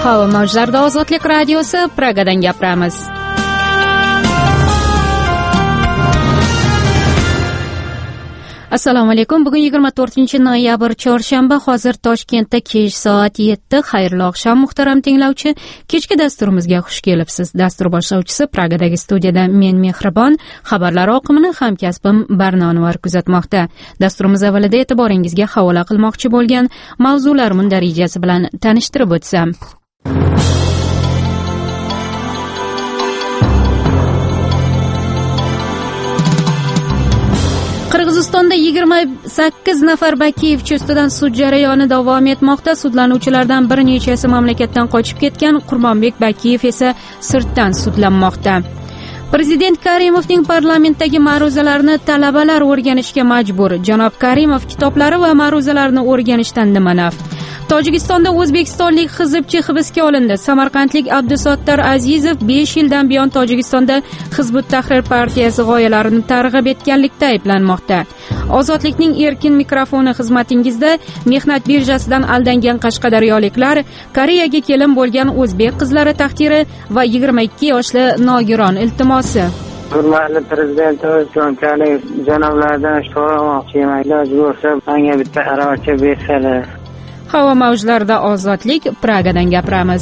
Havo mavjlarida Ozodlik radiosi Pragadan gapiramiz. Assalomu alaykum. Bugun 24-noyabr chorshanba. Hozir Toshkentda kech soat 7. Xayrli oqshom muhtaram tinglovchi. Kechki dasturimizga xush kelibsiz. Dastur boshlovchisi Pragadagi studiyada men Mehribon, xabarlar oqimini hamkasbim Barno Anvar kuzatmoqda. Dasturimiz avvalida e'tiboringizga havola qilmoqchi bo'lgan mavzular mundarijasi bilan tanishtirib o'tsam. Qirg'izistonda 28 nafar Bakiyevchi ustidan sud jarayoni davom etmoqda. Sudlanuvchilardan bir nechasi mamlakatdan qochib ketgan. Qurbonbek Bakiyev esa sirtdan sudlanmoqda. Prezident Karimovning parlamentdagi ma'ruzalarini talabalar o'rganishga majbur. Janob Karimov kitoblari va ma'ruzalarni o'rganishdan nima naf? Tojikistonda o'zbekistonlik hizbchi hibsga olindi. Samarqandlik Abdusattor Azizov 5 yildan buyon Tojikistonda Hizbut Tahrir partiyasi g'oyalarini targ'ib etganlikda ayblanmoqda. Ozodlikning erkin mikrofoni xizmatingizda. Mehnat birjasidan aldangan qashqadaryoliklar, Koreyaga kelin bo'lgan o'zbek qizlari taqdiri va 22 yoshli nogiron iltimosi. Hurmatli prezidentimiz Jonchalik janoblardan so'ramoqchiman. Iloji bo'lsa, menga bitta aravacha bersalar. Havo mavjlarida Ozodlik, Pragadan gapiramiz.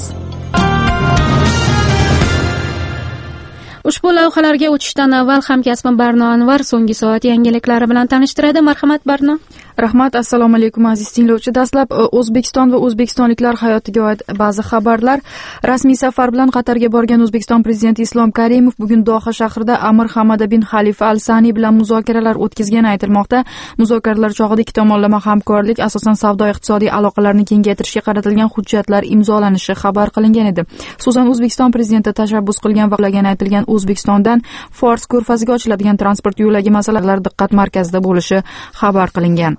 Ushbu lavhalarga o'tishdan avval hamkasbim Barno Anvar so'nggi soat yangiliklari bilan tanishtiradi. Marhamat Barno. Rahmat, assalomu alaykum aziz tinglovchi. Dastlab O'zbekiston va o'zbekistonliklar hayotiga oid ba'zi xabarlar. Rasmiy safar bilan Qatarga borgan O'zbekiston prezidenti Islom Karimov bugun Doha shahrida Amir Hamada bin Xalifa Al-Sani bilan muzokaralar o'tkazgani aytilmoqda. Muzokaralar chog'ida ikki tomonlama hamkorlik, asosan savdo-iqtisodiy aloqalarni kengaytirishga qaratilgan hujjatlar imzolanishi xabar qilingan edi. Xususan O'zbekiston prezidenti tashabbus qilgan va qilgan aytilgan O'zbekistondan Fors ko'rfaziga ochiladigan transport yo'lagi masalalari diqqat markazida bo'lishi xabar qilingan.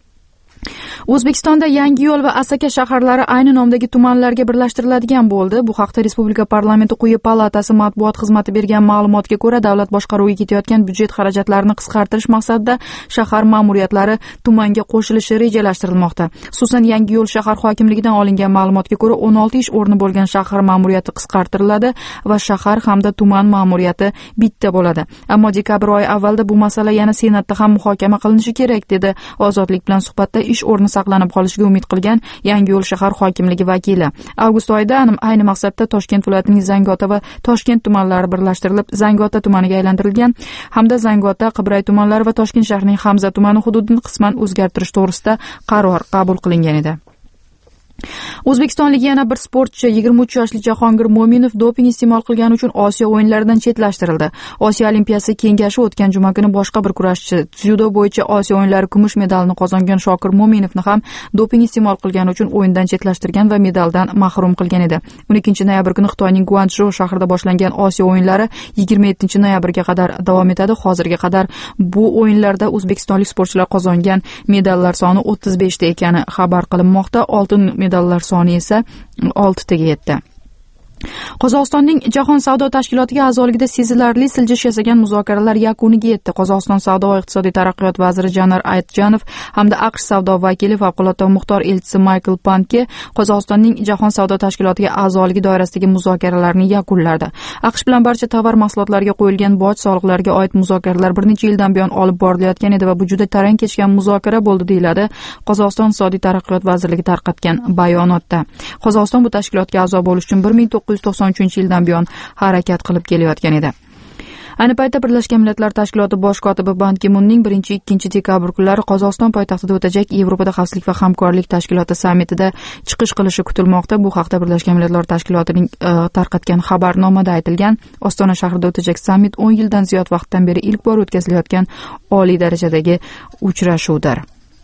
O'zbekistonda Yangi yo'l va Asaka shaharlari ayni nomdagi tumanlarga birlashtiriladigan bo'ldi. Bu haqda Respublika parlamenti quyi palatasi matbuot xizmati bergan ma'lumotga ko'ra, davlat boshqaruviga ketayotgan byudjet xarajatlarini qisqartirish maqsadida shahar ma'muriyatlari tumanga qo'shilishi rejalashtirilmoqda. Xususan Yangi yo'l shahar hokimligidan olingan ma'lumotga ko'ra 16 ish o'rni bo'lgan shahar ma'muriyati qisqartiriladi va shahar hamda tuman ma'muriyati bitta bo'ladi. Ammo dekabr oyi avvalda bu masala yana Senatda ham muhokama qilinishi kerak dedi Ozodlik bilan suhbatda ish o'rni saqlanib qolishiga umid qilgan Yangi yo'l shahar hokimligi vakili. Avgust oyida ayni maqsadda Toshkent viloyatining Zangiota va Toshkent tumanlari birlashtirilib, Zangiota tumaniga aylantirilgan hamda Zangiota, Qibray tumanlari va Toshkent shahrining Hamza tumani hududini qisman o'zgartirish to'g'risida qaror qabul qilingan edi. O'zbekistonlik yana bir sportchi 23 yoshli Jahongir Mo'minov doping iste'mol qilgani uchun Osiyo o'yinlaridan chetlashtirildi. Osiyo Olimpiyasi kengashi o'tgan juma kuni boshqa bir kurashchi dzyudo bo'yicha Osiyo o'yinlari kumush medalini qozongan Shokir Mo'minovni ham doping iste'mol qilgani uchun o'yindan chetlashtirgan va medaldan mahrum qilgan edi. 12 noyabr kuni Xitoyning Guangzhou shahrida boshlangan Osiyo o'yinlari 27 noyabrga qadar davom etadi. Hozirga qadar bu o'yinlarda o'zbekistonlik sportchilar qozongan medallar soni 35 ta ekani xabar qilinmoqda. Oltin medallar soni esa 6 taga yetdi. Qozog'istonning Jahon savdo tashkilotiga a'zoligida sezilarli siljish yasagan muzokaralar yakuniga yetdi. Qozog'iston savdo va iqtisodiy taraqqiyot vaziri Janar Aytjanov hamda AQSh savdo vakili favqulodda muxtor elchisi Michael Panke Qozog'istonning Jahon savdo tashkilotiga a'zoligi doirasidagi muzokaralarni yakunladi. AQSh bilan barcha tovar mahsulotlariga qo'yilgan boj soliqlariga oid muzokaralar bir necha yildan buyon olib borilayotgan edi va bu juda tarang kechgan muzokara bo'ldi deyiladi Qozog'iston iqtisodiy taraqqiyot vazirligi tarqatgan bayonotda. Qozog'iston bu tashkilotga a'zo bo'lish uchun 1993-yildan buyon harakat qilib kelayotgan edi. Ayni paytda Birlashgan Millatlar Tashkiloti bosh kotibi Ban Ki-munning 1-2 dekabr kunlari Qozog'iston poytaxtida o'tajak Yevropada xavfsizlik va hamkorlik tashkiloti sammitida chiqish qilishi kutilmoqda. Bu haqda Birlashgan Millatlar Tashkilotining tarqatgan xabarnomada aytilgan. Ostona shahrida o'tajak sammit 10 yildan ziyod vaqtdan beri ilk bor o'tkazilayotgan oliy darajadagi uchrashuvdir.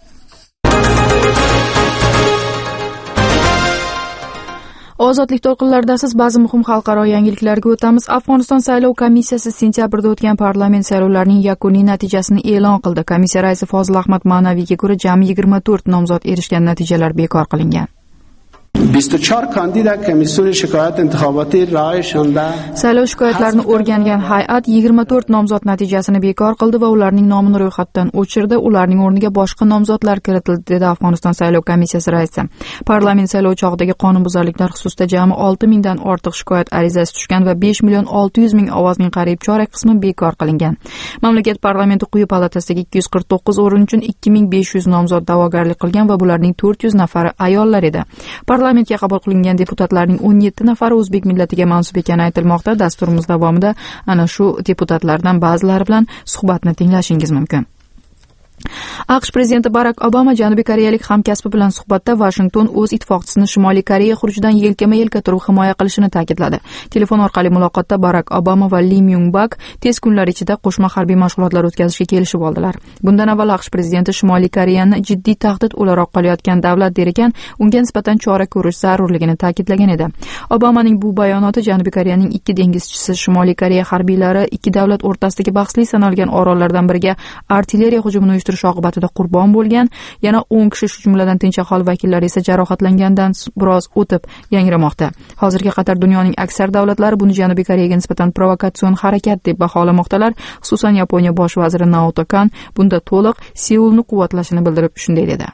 Ozodlik to'lqinlarida siz ba'zi muhim xalqaro yangiliklarga o'tamiz. Afg'oniston saylov komissiyasi sentyabrda o'tgan parlament saylovlarining yakuniy natijasini e'lon qildi. Komissiya raisi Fozil Ahmad Ma'naviyga ko'ra jami 24 nomzod erishgan natijalar bekor qilingan. 24 kandida komissiyon shikoyat intixoboti ra'yishanda saylov shikoyatlarini o'rgangan hay'at 24 nomzod natijasini bekor qildi va ularning nomini ro'yxatdan o'chirdi. Ularning o'rniga boshqa nomzodlar kiritildi, dedi Afg'oniston saylov komissiyasi raisi. Parlament saylov chog'idagi qonunbuzarliklar xususida jami 6000 dan ortiq shikoyat arizasi tushgan va 5,600,000 ovozning qariyb chorak qismi bekor qilingan. Mamlakat parlamenti quyi palatasidagi 249 o'rin uchun 2500 nomzod da'vogarlik qilgan va bularning 400 nafari ayollar edi. Parlamentga qabul qilingan deputatlarning 17 nafari o'zbek millatiga mansub ekani aytilmoqda. Dasturimiz davomida ana shu deputatlardan ba'zilari bilan suhbatni tinglashingiz mumkin. AQSh prezidenti Barak Obama Janubiy koreyalik hamkasbi bilan suhbatda Washington o'z ittifoqchisini Shimoliy Koreya xurujidan yelkama-yelka turib himoya qilishini ta'kidladi. Telefon orqali muloqotda Barak Obama va Lee Myung-bak tez kunlar ichida qo'shma harbiy mashg'ulotlar o'tkazishga kelishib oldilar. Bundan avval AQSh prezidenti Shimoliy Koreyani jiddiy tahdid o'laroq qolayotgan davlat der ekan, unga nisbatan chora ko'rish zarurligini ta'kidlagan edi. Obamaning bu bayonoti Janubiy Koreyaning ikki dengizchisi Shimoliy Koreya harbiylari ikki davlat o'rtasidagi bahsli sanalgan orollardan biriga artilleriya hujumini uyushtirish oqibatida qurbon bo'lgan, yana 10 kishi, shu jumladan tinch aholi vakillari esa jarohatlangandan biroz o'tib yangramoqda. Hozirga qadar dunyoning aksar davlatlari buni Janubiy Koreyaga nisbatan provokatsion harakat deb baholamoqdalar. Xususan Yaponiya bosh vaziri Naoto Kan bunda to'liq Seulni quvvatlashini bildirib shunday dedi.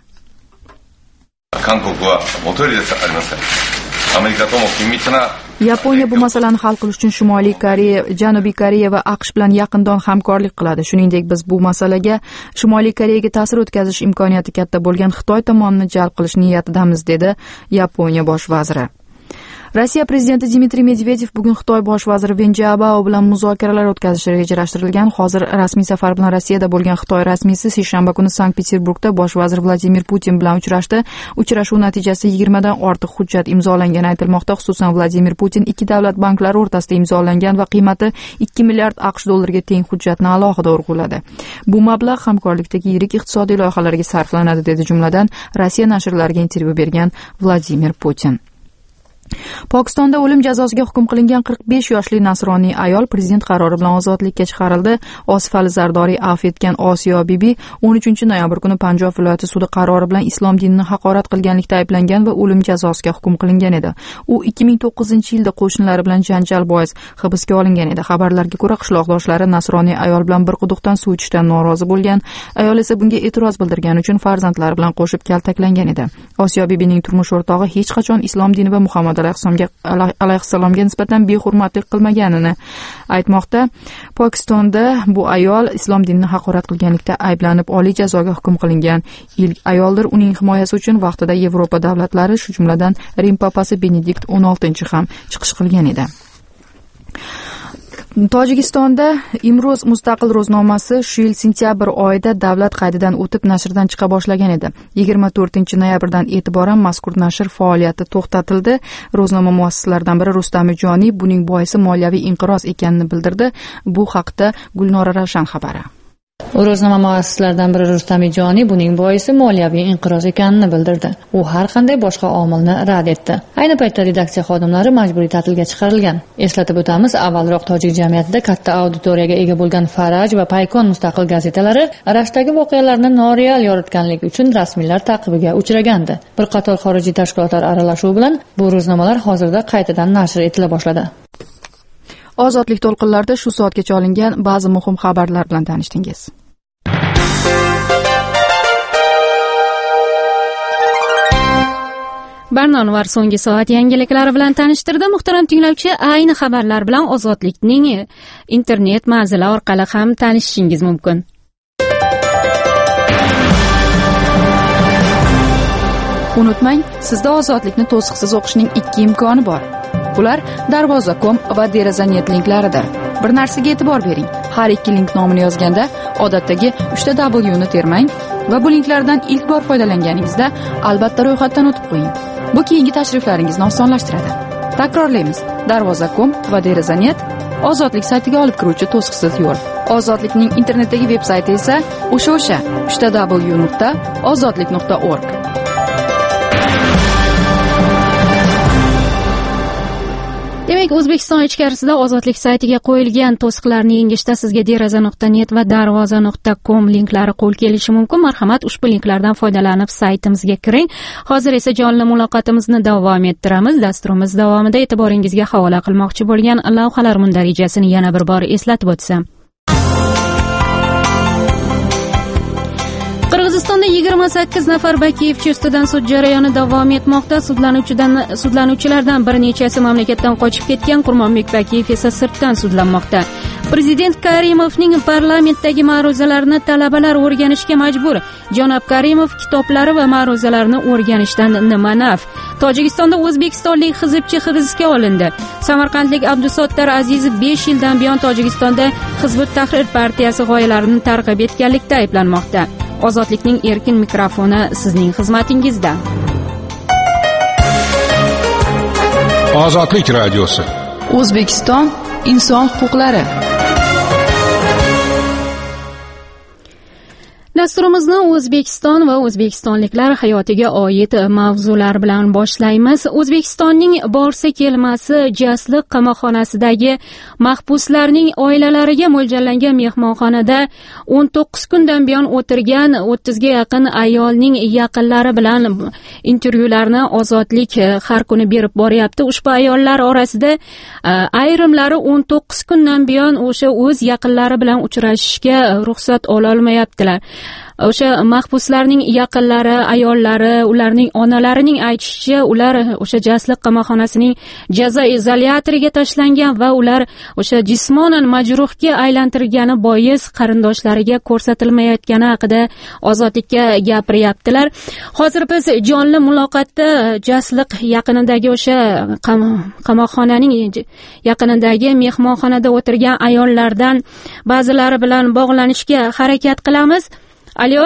Yaponiya bu masalani hal qilish uchun Shimoliy Koreya, Janubiy Koreya va AQSh bilan yaqindan hamkorlik qiladi. Shuningdek, biz bu masalaga Shimoliy Koreyaga ta'sir o'tkazish imkoniyati katta bo'lgan Xitoy tomonini jalb qilish niyatidamiz, dedi Yaponiya bosh vaziri. Rossiya prezidenti Dmitriy Medvedev bugun Xitoy bosh vaziri Wen Jiabao bilan muzokaralar o'tkazishi rejalashtirilgan. Hozir rasmiy safar bilan Rossiyada bo'lgan Xitoy rasmiysi seshanba kuni Sankt-Peterburgda bosh vazir Vladimir Putin bilan uchrashdi. Uchrashuv natijasida 20 dan ortiq hujjat imzolangani aytilmoqda. Xususan Vladimir Putin ikki davlat banklari o'rtasida imzolangan va qiymati 2 milliard AQSh dollariga teng hujjatni alohida urg'uladi. Bu mablag' hamkorlikdagi yirik iqtisodiy loyihalarga sarflanadi, dedi jumladan Rossiya nashrlariga intervyu bergan Vladimir Putin. Pokistonda o'lim jazosiga hukm qilingan 45 yoshli nasroniy ayol prezident qarori bilan ozodlikka chiqarildi. Osif Ali Zardoriy afv etgan Osiyo Bibi 13 noyabr kuni Panjob viloyati sudi qarori bilan islom dinini haqorat qilganlikda ayblangan va o'lim jazosiga hukm qilingan edi. U 2009-yilda qo'shnilari bilan janjal bois hibsga olingan edi. Xabarlarga ko'ra, qishloqdoshlari nasroniy ayol bilan bir quduqdan suv ichishdan norozi bo'lgan. Ayol esa bunga e'tiroz bildirgani uchun farzandlari bilan qo'shib kaltaklangan edi. Osiyo Bibining turmush o'rtog'i hech qachon islom dini va Muhammad alayhissalomga nisbatan behurmatlik qilmaganini aytmoqda. Pokistonda bu ayol islom dinini haqorat qilganlikda ayblanib oliy jazoga hukm qilingan ilk ayoldir. Uning himoyasi uchun vaqtida Yevropa davlatlari, shu jumladan Rim papasi Benedikt 16 ham chiqish qilgan edi. Tojikistonda Imroz mustaqil ro'znomasi shu yil sentyabr oyida davlat qaydidan o'tib nashrdan chiqa boshlagan edi. 24-noyabrdan e'tiboran mazkur nashr faoliyati to'xtatildi. Ro'znoma muassislaridan biri Rustam Ijoniy buning boisi moliyaviy inqiroz ekanini bildirdi. Bu haqda Gulnora Ravshan xabari. Ro'znoma muassislaridan biri Rustam Ijoniy buning boisi moliyaviy inqiroz ekanini bildirdi. U har qanday boshqa omilni rad etdi. Ayni paytda redaksiya xodimlari majburiy ta'tilga chiqarilgan. Eslatib o'tamiz, avvalroq tojik jamiyatida katta auditoriyaga ega bo'lgan Faraj va Paykon mustaqil gazetalari Rashdagi voqealarni noreal yoritganligi uchun rasmiylar taqibiga uchragandi. Bir qator xorijiy tashkilotlar aralashuvi bilan bu ro'znomalar hozirda qaytadan nashr etila boshladi. Ozodlik to'lqinlarida shu soatgacha olingan ba'zi muhim xabarlar bilan tanishdingiz. Barnonvar so'nggi soat yangiliklari bilan tanishtirdi. Muhtaram tinglovchi, ayni xabarlar bilan Ozodlikning internet manzili orqali ham tanishishingiz mumkin. Unutmang, sizda Ozodlikni to'siqsiz o'qishning ikki imkoni bor. Ular Darvoza.com va Derazanet linklaridir. Bir narsaga e'tibor bering. Har ikki link nomini yozganda odatdagi 3W ni termang va bu linklardan ilk bor foydalanganingizda albatta ro'yxatdan o'tib qo'ying. Bu keyingi tashriflaringizni osonlashtiradi. Takrorlaymiz. Darvoza.com va Derazanet Ozodlik saytiga olib kiruvchi to'siqsiz yo'l. Ozodlikning internetdagi veb-sayti esa o'sha 3w.ozodlik.org. Demak, O'zbekiston ichkarisida Ozodlik saytiga qo'yilgan to'siqlarni yengishda sizga deraza.net va darvoza.com linklari qo'l kelishi mumkin. Marhamat, ushbu linklardan foydalanib saytimizga kiring. Hozir esa jonli muloqotimizni davom ettiramiz. Dasturimiz davomida e'tiboringizga havola qilmoqchi bo'lgan lavhalar mundarijasini yana bir bor eslatib o'tsam. Qirg'izistonda 28 nafar Bakiyevchi ustidan sud jarayoni davom etmoqda. Sudlanuvchilardan bir nechasi mamlakatdan qochib ketgan, Qurmonbek Bakiyev esa sirtdan sudlanmoqda. Prezident Karimovning parlamentdagi ma'ruzalarini talabalar o'rganishga majbur. Janob Karimov kitoblari va ma'ruzalarini o'rganishdan nima naf? Tojikistonda o'zbekistonlik hizbchi hibsga olindi. Samarqandlik Abdusottar Azizov 5 yildan buyon Tojikistonda Hizbut Tahrir partiyasi g'oyalarini targ'ib etganlikda ayblanmoqda. Ozodlikning erkin mikrofoni sizning xizmatingizda. Ozodlik radiosi. O'zbekiston inson huquqlari. Dasturimizni O'zbekiston va o'zbekistonliklar hayotiga oid mavzular bilan boshlaymiz. O'zbekistonning borsa kelmasi Jasliq qamoqxonasidagi mahbuslarning oilalariga mo'ljallangan mehmonxonada 19 kundan buyon o'tirgan 30 ga yaqin ayolning yaqinlari bilan intervyularni Ozodlik har kuni berib boryapti. Ushbu ayollar orasida ayrimlari 19 kundan buyon o'sha o'z yaqinlari bilan uchrashishga ruxsat ola olmayaptilar. O'sha mahbuslarning yaqinlari, ayollari, ularning onalarining aytishicha, ular o'sha Jasliq qamoqxonasining jazo izolyatoriga tashlangan va ular o'sha jismonan majruhga aylantirilgani bois qarindoshlariga ko'rsatilmayotgani haqida Ozodlikka gapiryaptilar. Hozir biz jonli muloqotda Jasliq yaqinidagi o'sha qamoqxonaning yaqinidagi mehmonxonada o'tirgan ayollardan ba'zilari bilan bog'lanishga harakat qilamiz. Alo.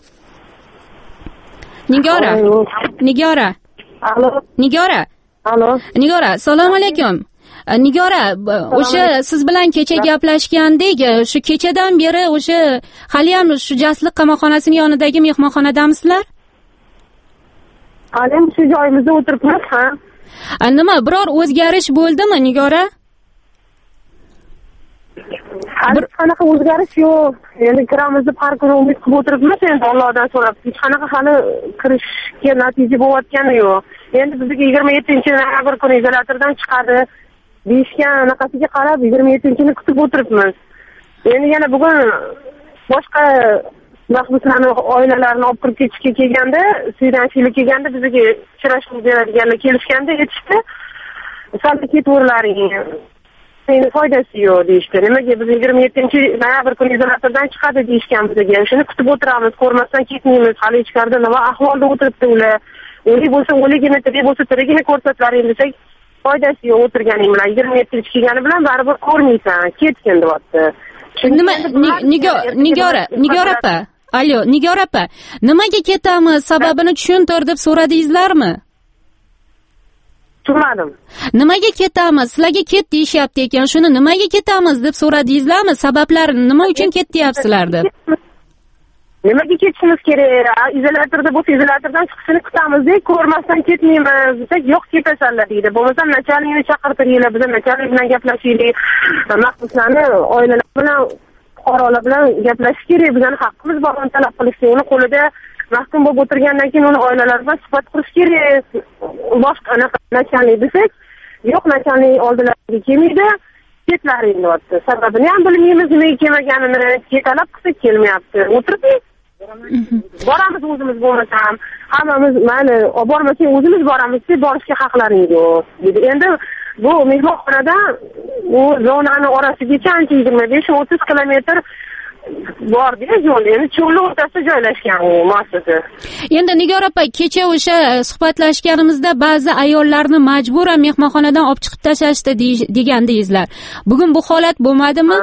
Nigora. Alo. Nigora, assalomu alaykum. Nigora, o'sha siz bilan kecha gaplashgandik. Shu kechadan beri o'sha hali ham shu Jasliq qamoqxonasining yonidagi mehmonxonadamizlar? Hali ham shu joyimizda o'tiribmiz, ha. Nima, biror o'zgarish bo'ldimi, Nigora? Hali qanaqa o'zgarish yo'q. Endi kiramiz deb har kuni umid qilib o'tiribmiz, endi Allohdan so'rab. Hech qanaqa hali kirishga natija bo'layotgani yo'q. Endi bizga 27-noyabr kuni izolyatordan chiqadi deyishgan anaqasiga qarab 27-ni kutib o'tiribmiz. Endi yana bugun boshqa mahbuslarning oilalarini olib kirib ketishga kelganda, suydanchilik kelganda bizga uchrashuv beradiganlar kelishganda aytishdi, sal ketaverlaring. Seni foydasi yo'q deyishdi. Nimaga biz 27-noyabr kuni izolyatordan chiqadi deyishgan bizga. Shuni kutib o'tiramiz, ko'rmasdan ketmaymiz. Hali ichkarida nima ahvolda o'tiribdi ular. O'lik bo'lsa o'ligini, tirik bo'lsa tirigini ko'rsatlaring desak, foydasi yo'q o'tirganing bilan. 27 kelgani bilan baribir ko'rmaysan, ketgin deyapti. Nima Nigora opa? Alo, Nigora opa, nimaga ketamiz? Sababini tushuntir deb so'radingizlarmi? Tushunmadim. Nimaga ketamiz? Sizlarga ket deyishyapti ekan. Shuni nimaga ketamiz deb so'radingizlarmi? Sabablarini nima uchun ketdiyapsizlar deb? Nimaga ketishimiz kerak? Izolyatorda bo'lsa izolyatordan chiqishini kutamiz deb, ko'rmasdan ketmaymiz desak, yo'q ketasanlar deydi. Bo'lmasa nachalikni chaqirtiringlar, biz nachalik bilan gaplashaylik. Mahbuslarni oilalar bilan, fuqarolar bilan gaplashish kerak. Bizning haqqimiz bor, uni talab qilishga. Uni qo'lida mahkum bo'lib o'tirgandan keyin uni oilalari bilan suhbat qurish kerak. Boshqa nachalik desak, yo'q, nachalik oldilariga kelmaydi, ketlaring deyapti. Sababini ham bilmaymiz, nimaga kelmaganini, ketalab qilsak kelmayapti. O'tirdik. Boramiz o'zimiz bo'lmasa ham, hammamiz mayli, olib bormasak o'zimiz boramiz, deb borishga haqlaring yo'q dedi. Endi bu mehmonxonada u zonani orasigacha ancha 25-30 kilometr bor-da yo'l, endi cho'lning o'rtasida joylashgan u muassasa. Endi Nigora opa, kecha o'sha suhbatlashganimizda ba'zi ayollarni majburan mehmonxonadan olib chiqib tashlashdi degandingizlar. Bugun bu holat bo'lmadimi?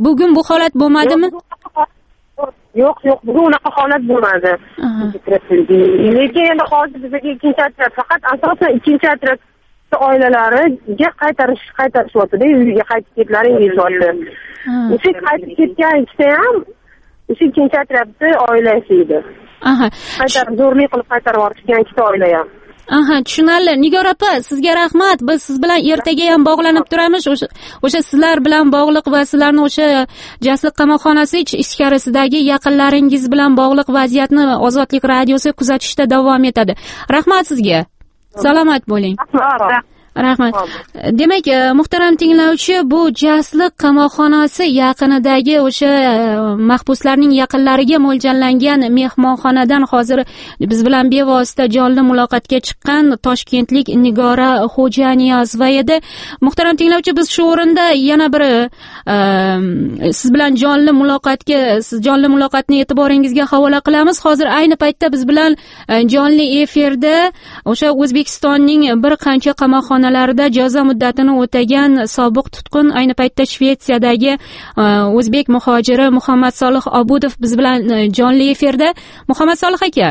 Yo'q, bugun unaqa holat bo'lmadi. Lekin endi hozir bizga ikkinchi otryad, faqat asosan ikkinchi otryad oilalariga qaytarishyapti-da, uyiga qaytib ketlaring deyapti. O'sha qaytib ketgan ikkita ham o'sha ikkinchi otryadni oilasi edi. Zo'rlik qilib qaytarib yuborishgan ikkita oila ham. Aha, tushunarli. Nigor opa, sizga rahmat. Biz siz bilan ertaga ham bog'lanib turamiz. O'sha sizlar bilan bog'liq va sizlarni o'sha Jasliq qamoqxonasi ichkarisidagi yaqinlaringiz bilan bog'liq vaziyatni Ozodlik radiosi kuzatishda davom etadi. Rahmat sizga. Salomat bo'ling. Rahmat. Demak, muhtaram tinglovchi, bu Jasliq qamoqxonasi yaqinidagi o'sha mahbuslarning yaqinlariga mo'ljallangan mehmonxonadan hozir biz bilan bevosita jonli muloqotga chiqqan toshkentlik Nigora Xo'janiyozova edi. Muhtaram tinglovchi, biz shu o'rinda yana bir siz bilan jonli muloqotni e'tiboringizga havola qilamiz. Hozir ayni paytda biz bilan jonli efirda o'sha O'zbekistonning bir qancha qamoqxonalarida jazo muddatini o'tagan sobiq tutqun, ayni paytda Shvetsiyadagi o'zbek muhojiri Muhammad Solih Obudov biz bilan jonli efirda. Muhammad Solih aka.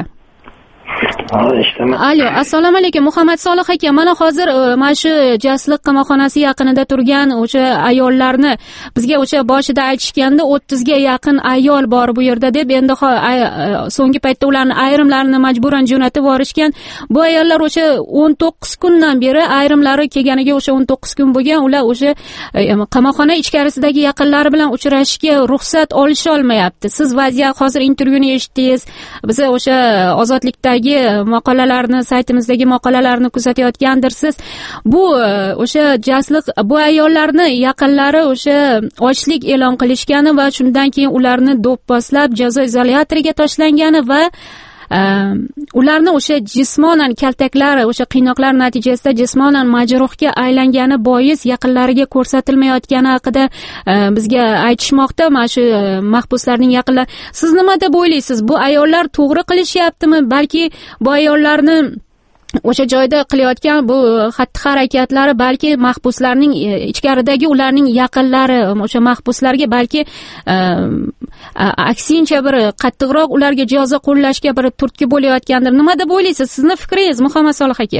Alo, assalomu alaykum Muhammad Solih aka. Mana hozir mana shu Jasliq qamoqxonasi yaqinida turgan o'sha ayollarni bizga o'sha boshida aytishganda 30 ga yaqin ayol bor bu yerda deb, endi so'nggi paytda ularni ayrimlarini majburan jo'natib yuborishgan. Bu ayollar o'sha 19 kundan beri, ayrimlari kelganiga o'sha 19 kun bo'lgan, ular o'sha qamoqxona ichkarisidagi yaqinlari bilan uchrashishga ruxsat olisha olmayapti. Siz vaziyat hozir intervyuni eshitdingiz. Biz o'sha Ozodlikda maqolalarni, saytimizdagi maqolalarni kuzatayotgandirsiz. Bu o'sha Jasliq, bu ayollarni yaqinlari o'sha ochlik e'lon qilishgani va shundan keyin ularni do'pposlab jazo izolyatoriga tashlangani va ularni o'sha jismonan kaltaklari, o'sha qiynoqlar natijasida jismonan majruhga aylangani bois yaqinlariga ko'rsatilmayotgani haqida bizga aytishmoqda mana shu mahbuslarning yaqinlari. Siz nima deb o'ylaysiz? Bu ayollar to'g'ri qilishyaptimi? Balki bu ayollarni o'sha joyda qilayotgan bu xatti-harakatlari balki mahbuslarning ichkaridagi ularning yaqinlari o'sha mahbuslarga balki aksincha bir qattiqroq ularga jazo qo'llashga bir turtki bo'layotgandir. Nima deb o'ylaysiz? Sizni fikringiz Muhammad Solih aka?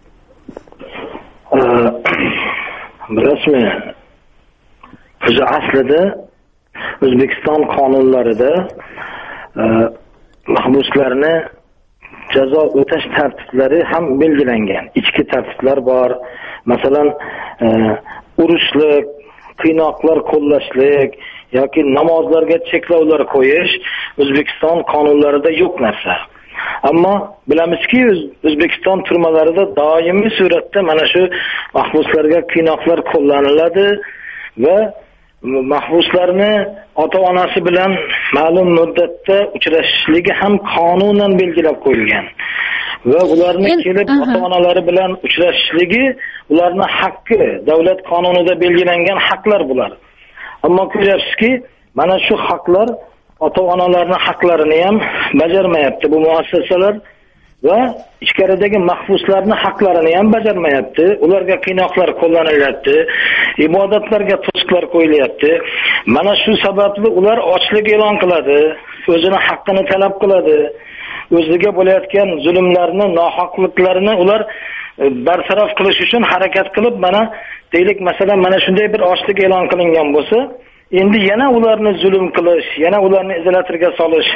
Bilasizmi? O'sha aslida O'zbekiston qonunlarida mahbuslarni jazo o'tash tartiblari ham belgilangan. Ichki tartiblar bor. Masalan, urushlik, qiynoqlar qo'llashlik yoki namozlarga cheklovlar qo'yish O'zbekiston qonunlarida yo'q narsa. Ammo bilamizki, O'zbekiston turmalarida doimiy suratda mana shu mahbuslarga qiynoqlar qo'llaniladi va mahbuslarni ota-onasi bilan ma'lum muddatda uchrashishligi ham qonunan belgilab qo'yilgan. Va ularni kelib ota-onalari bilan uchrashishligi ularning haqqi, davlat qonunida belgilangan haqlar bular. Ammo ko'ryapsizki, mana shu haqlar ota-onalarning haqlarini ham bajarmayapti bu muassasalar va ichkaridagi mahbuslarning haqlarini ham bajarmayapti. Ularga qiynoqlar qo'llanilyapti, ibodatlarga to'siqlar qo'yilyapti. Mana shu sababli ular ochlik e'lon qiladi, o'zini haqqini talab qiladi. O'ziga bo'layotgan zulmlarni, nohaqliklarini ular bartaraf qilish uchun harakat qilib, mana deylik masalan mana shunday bir ochlik e'lon qilingan bo'lsa, endi yana ularni zulm qilish, yana ularni izolatorga solish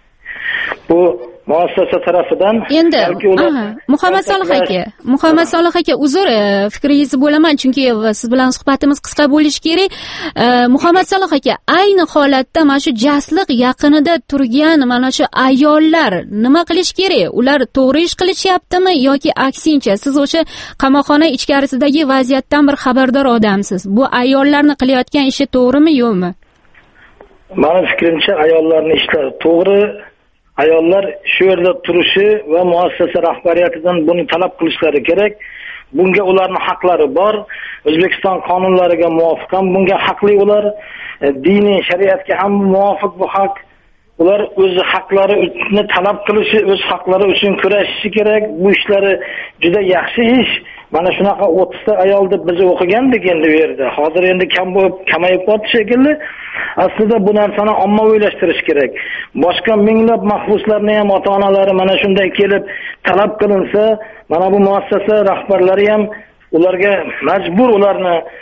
bu muassasa tarafidan endi Muhammad Solih aka uzr, fikringizni bo'laman chunki siz bilan suhbatimiz qisqa bo'lishi kerak. Muhammad Solih aka, ayni holatda mana shu Jasliq yaqinida turgan mana shu ayollar nima qilish kerak? Ular to'g'ri ish qilishyaptimi yoki aksincha? Siz o'sha qamoqxona ichkarisidagi vaziyatdan bir xabardor odamsiz. Bu ayollarni qilayotgan ishi to'g'rimi, yo'qmi? Meni fikrimcha ayollarning ishlari to'g'ri. Ayollar shu yerda turishi va muassasa rahbariyatidan buni talab qilishlari kerak. Bunga ularning haqlari bor. O'zbekiston qonunlariga muvofiq ham bunga haqli ular. Diniy shariatga ham muvofiq bu haq. Ular o'z haqlarini talab qilishi, o'z haqlari uchun kurashishi kerak. Bu ishlari juda yaxshi ish. Mana shunaqa 30 ta ayol deb biz o'qigandik endi bu yerda. Hozir endi kam bo'lib, kamayib qoldi shekilli. Aslida bu narsani ommavilashtirish kerak. Boshqa minglab mahbuslarni ham ota-onalari mana shunday kelib talab qilinsa, mana bu muassasa rahbarlari ham ularga majbur ularni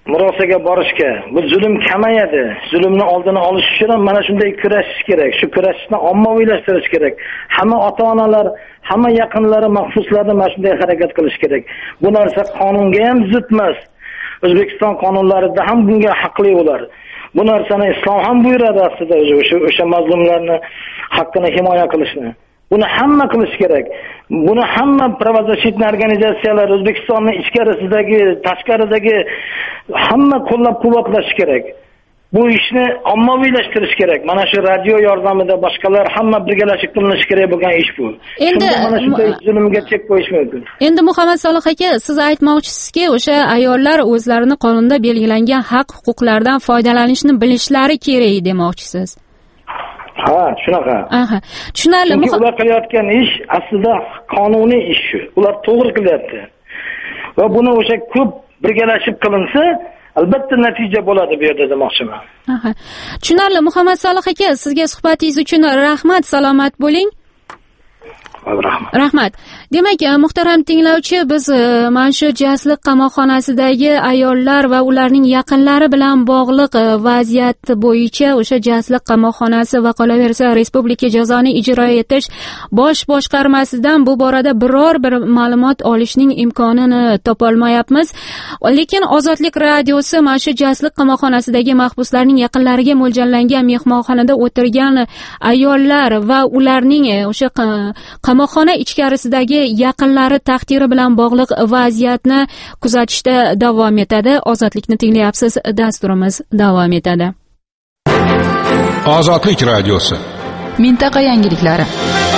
murosaga borishga, bu zulm kamayadi. Zulmni oldini olish uchun ham mana shunday kurashish kerak. Shu kurashishni ommaviylashtirish kerak. Hamma ota-onalar, hamma yaqinlari, mahbuslarni mana shunday harakat qilish kerak. Bu narsa qonunga ham zid emas. O'zbekiston qonunlarida ham bunga haqli ular. Bu narsani islom ham buyuradi aslida o'sha mazlumlarni haqqini himoya qilishni. Buni hamma qilish kerak. Buni hamma pravozащитный organizatsiyalar O'zbekistonning ichkarisidagi, tashqaridagi hamma qo'llab-quvvatlash kerak. Bu ishni ommaviylashtirish kerak. Mana shu radio yordamida boshqalar hamma birgalashib qilinishi kerak bo'lgan ish bu. Endi mana shunday zulmga chek qo'yish mumkin. Endi Muhammad Solih aka, siz aytmoqchisizki, o'sha ayollar o'zlarini qonunda belgilangan haq-huquqlardan foydalanishni bilishlari kerak demoqchisiz. Ha, shunaqa. Aha. Tushunarli. Ular qilayotgan ish aslida qonuniy ish shu. Ular to'g'ri qilyapti. Va buni o'sha ko'p birgalashib qilinsa, albatta natija bo'ladi bu yerda demoqchiman. Aha. Tushunarli. Muhammad Solih aka, sizga suhbatingiz uchun rahmat, salomat bo'ling. Rahmat. Demak, muhtaram tinglovchi, biz mana shu Jasliq qamoqxonasidagi ayollar va ularning yaqinlari bilan bog'liq vaziyat bo'yicha o'sha Jasliq qamoqxonasi va qolaversa Respublika jazoni ijro etish bosh boshqarmasidan bu borada biror bir ma'lumot olishning imkonini topolmayapmiz. Lekin Ozodlik radiosi mana shu Jasliq qamoqxonasidagi mahbuslarning yaqinlariga mo'ljallangan mehmonxonada o'tirgan ayollar va ularning o'sha qamoqxona ichkarisidagi yaqinlari taqdiri bilan bog'liq vaziyatni kuzatishda davom etadi. Ozodlikni tinglayapsiz, dasturimiz davom etadi. Ozodlik radiosi. Mintaqa yangiliklari.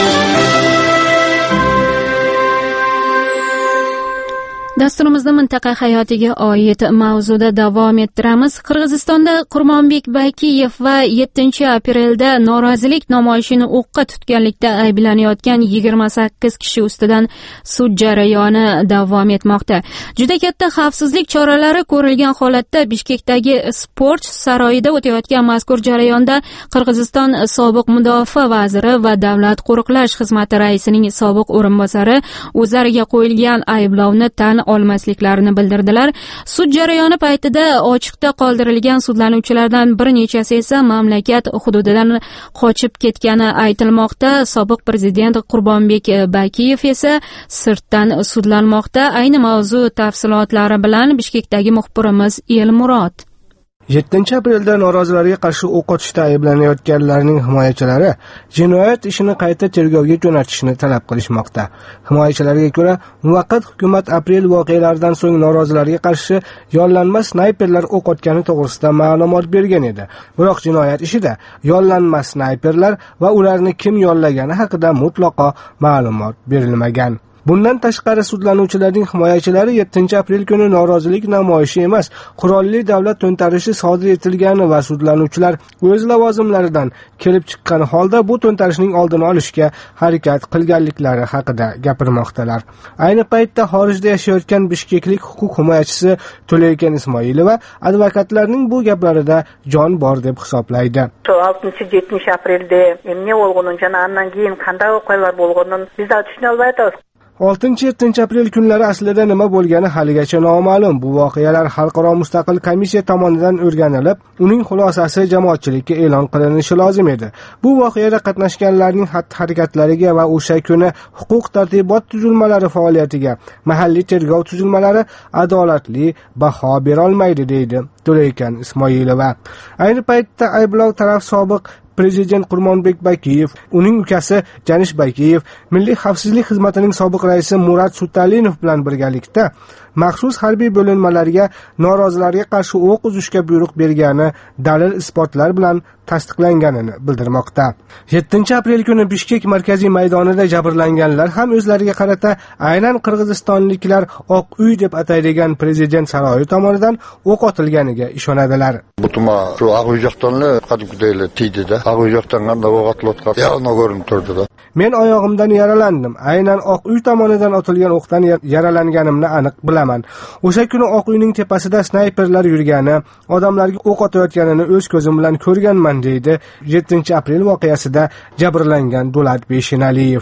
Dasturimizni mintaqa hayotiga oid mavzuda davom ettiramiz. Qirg'izistonda Qurmonbek Bakiyev va 7-aprelda norozilik namoyishini o'qqa tutganlikda ayblanayotgan 28 kishi ustidan sud jarayoni davom etmoqda. Juda katta xavfsizlik choralari ko'rilgan holatda Bishkekdagi sport saroyida o'tayotgan mazkur jarayonda Qirg'iziston sobiq mudofaa vaziri va davlat qo'riqlash xizmati raisining sobiq o'rinbosari o'zlariga qo'yilgan ayblovni tan olmasliklarini bildirdilar. Sud jarayoni paytida ochiqda qoldirilgan sudlanuvchilardan bir nechasi esa mamlakat hududidan qochib ketgani aytilmoqda. Sobiq prezident Qurbonbek Bakiyev esa sirtdan sudlanmoqda. Ayni mavzu tafsilotlari bilan Bishkekdagi muxbirimiz Elmurod. 7-aprelda norozilarga qarshi o'q otishda ayblanayotganlarning himoyachilari jinoyat ishini qayta tergovga jo'natishni talab qilishmoqda. Himoyachilarga ko'ra, muvaqqat hukumat aprel voqealaridan so'ng norozilarga qarshi yollanma snayperlar o'q otgani to'g'risida ma'lumot bergan edi. Biroq jinoyat ishida yollanma snayperlar va ularni kim yollagani haqida mutlaqo ma'lumot berilmagan. Bundan tashqari sudlanuvchilarning himoyachilari 7-aprel kuni norozilik namoyishi emas, qurolli davlat to'ntarishi sodir etilgani va sudlanuvchilar o'z lavozimlaridan kelib chiqqan holda bu to'ntarishning oldini olishga harakat qilganliklari haqida gapirmoqdalar. Ayni paytda xorijda yashayotgan bishkeklik huquq himoyachisi To'laykan Ismoilova advokatlarning bu gaplarida jon bor deb hisoblaydi. 6-7-aprelda nima bo'lganini, jana andan keyin qanday voqealar bo'lganini biz tushuna olmaymiz. 6-7 aprel kunlari aslida nima bo'lgani haligacha noma'lum. Bu voqealar xalqaro mustaqil komissiya tomonidan o'rganilib, uning xulosasi jamoatchilikka e'lon qilinishi lozim edi. Bu voqeada qatnashganlarning xatti-harakatlariga va o'sha kuni huquq-tartibot tuzilmalari faoliyatiga mahalliy tergov tuzilmalari adolatli baho bera olmaydi, deydi To'laykan Ismoilova. Ayni paytda ayblov taraf sobiq prezident Qurmonbek Bakiyev, uning ukasi Janish Bakiyev, Milliy xavfsizlik xizmatining sobiq raisi Murat Sutalinov bilan birgalikda maxsus harbiy bo'linmalarga norozilarga qarshi o'q uzishga buyruq bergani dalil isbotlar bilan tasdiqlanganini bildirmoqda. 7-aprel kuni Bishkek markaziy maydonida jabrlanganlar ham o'zlariga qarata aynan qirg'izistonliklar Oq uy deb ataydigan prezident saroyi tomonidan o'q otilganiga ishonadilar. Butuma shu Oq uy yoqdanlar qadimgidayla tiydi-da. Oq uy yoqdan qanday o'q otilayotgan yana ko'rinib turdi-da. Men oyog'imdan yaralandim. Aynan Oq uy tomonidan otilgan o'qdan yaralanganimni aniq bilaman. O'sha kuni Oq uyning tepasida snayperlar yurgani, odamlarga o'q otayotganini o'z ko'zim bilan ko'rganman, deydi 7-aprel voqeasida jabrlangan Dulat Beshinaliyev.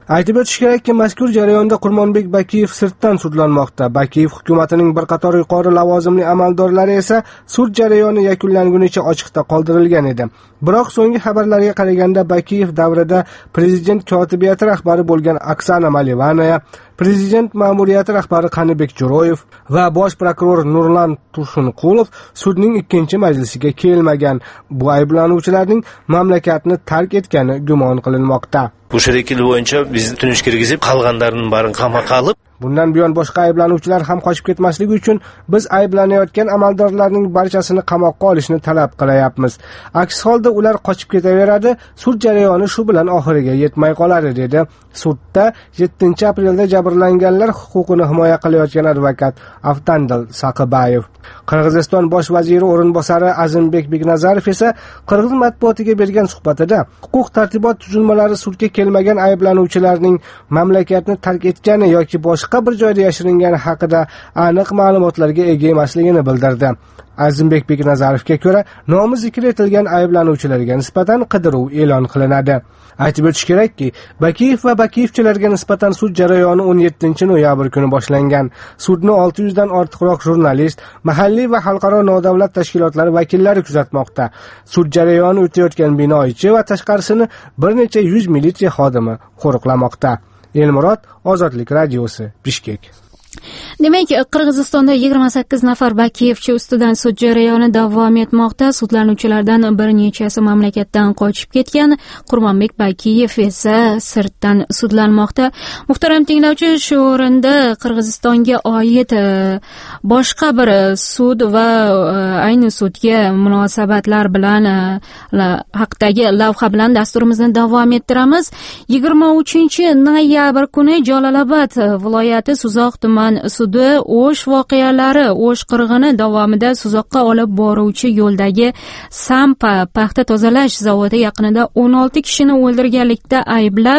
Aytib o'tish kerakki, mazkur jarayonda Qurmonbek Bakiyev sirtdan sudlanmoqda. Bakiyev hukumatining bir qator yuqori lavozimli amaldorlari esa sud jarayoni yakunlangunicha ochiqda qoldirilgan edi. Biroq so'nggi xabarlarga qaraganda Bakiyev davrida prezident kotibiyati rahbari bo'lgan Oksana Malivanaya, prezident ma'muriyati rahbari Qanibek Jo'royev va bosh prokuror Nurlan Tursunqulov sudning ikkinchi majlisiga kelmagan. Bu ayblanuvchilarning mamlakatni tark etgani gumon qilinmoqda. Bu sharekil bo'yicha biz tunish kirgizib, qolganlarning barini qamoqqa olib, bundan buyon boshqa ayblanuvchilar ham qochib ketmasligi uchun biz ayblanayotgan amaldorlarning barchasini qamoqqa olishni talab qilyapmiz. Aks holda ular qochib ketaveradi, sud jarayoni shu bilan oxiriga yetmay qoladi, dedi sudda 7-aprelda jabrlanganlar huquqini himoya qilayotgan advokat Avtandil Saqibayev. Qirg'iziston bosh vaziri o'rinbosari Azimbek Beknazarov esa qirg'iz matbuotiga bergan suhbatida huquq tartibot tuzilmalari sudga kelmagan ayblanuvchilarning mamlakatni tark etgani yoki boshqa bir joyda yashiringani haqida aniq ma'lumotlarga ega emasligini bildirdi. Azimbek Beknazarovga ko'ra, nomi zikr etilgan ayblanuvchilarga nisbatan qidiruv e'lon qilinadi. Aytib o'tish kerakki, Bakiyev va Bakiyevchilarga nisbatan sud jarayoni 17-noyabr kuni boshlangan. Sudni 600 dan ortiqroq jurnalist, mahalliy va xalqaro nodavlat tashkilotlari vakillari kuzatmoqda. Sud jarayoni o'tayotgan bino ichi va tashqarisini bir necha 100 militsiya xodimi qo'riqlamoqda. Elmurod, Ozodlik radiosi, Bishkek. Demak, Qirg'izistonda 28 nafar Bakiyevchi ustidan sud jarayoni davom etmoqda. Sudlanuvchilardan bir nechasi mamlakatdan qochib ketgan. Qurmonbek Bakiyev esa sirtdan sudlanmoqda. Muhtaram tinglovchi, shu o'rinda Qirg'izistonga oid boshqa bir sud va ayni sudga munosabatlar bilan haqdagi lavha bilan dasturimizni davom ettiramiz. 23-noyabr kuni Jalolobod viloyati Suzoq tuman sudi O'sh voqealari O'sh qirg'ini davomida Suzoqqa olib boruvchi yo'ldagi Sampa paxta tozalash zavodi yaqinida 16 kishini o'ldirganlikda ayblab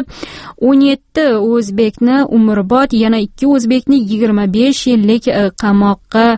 17 o'zbekni umrbod, yana 2 o'zbekni 25 yillik qamoqqa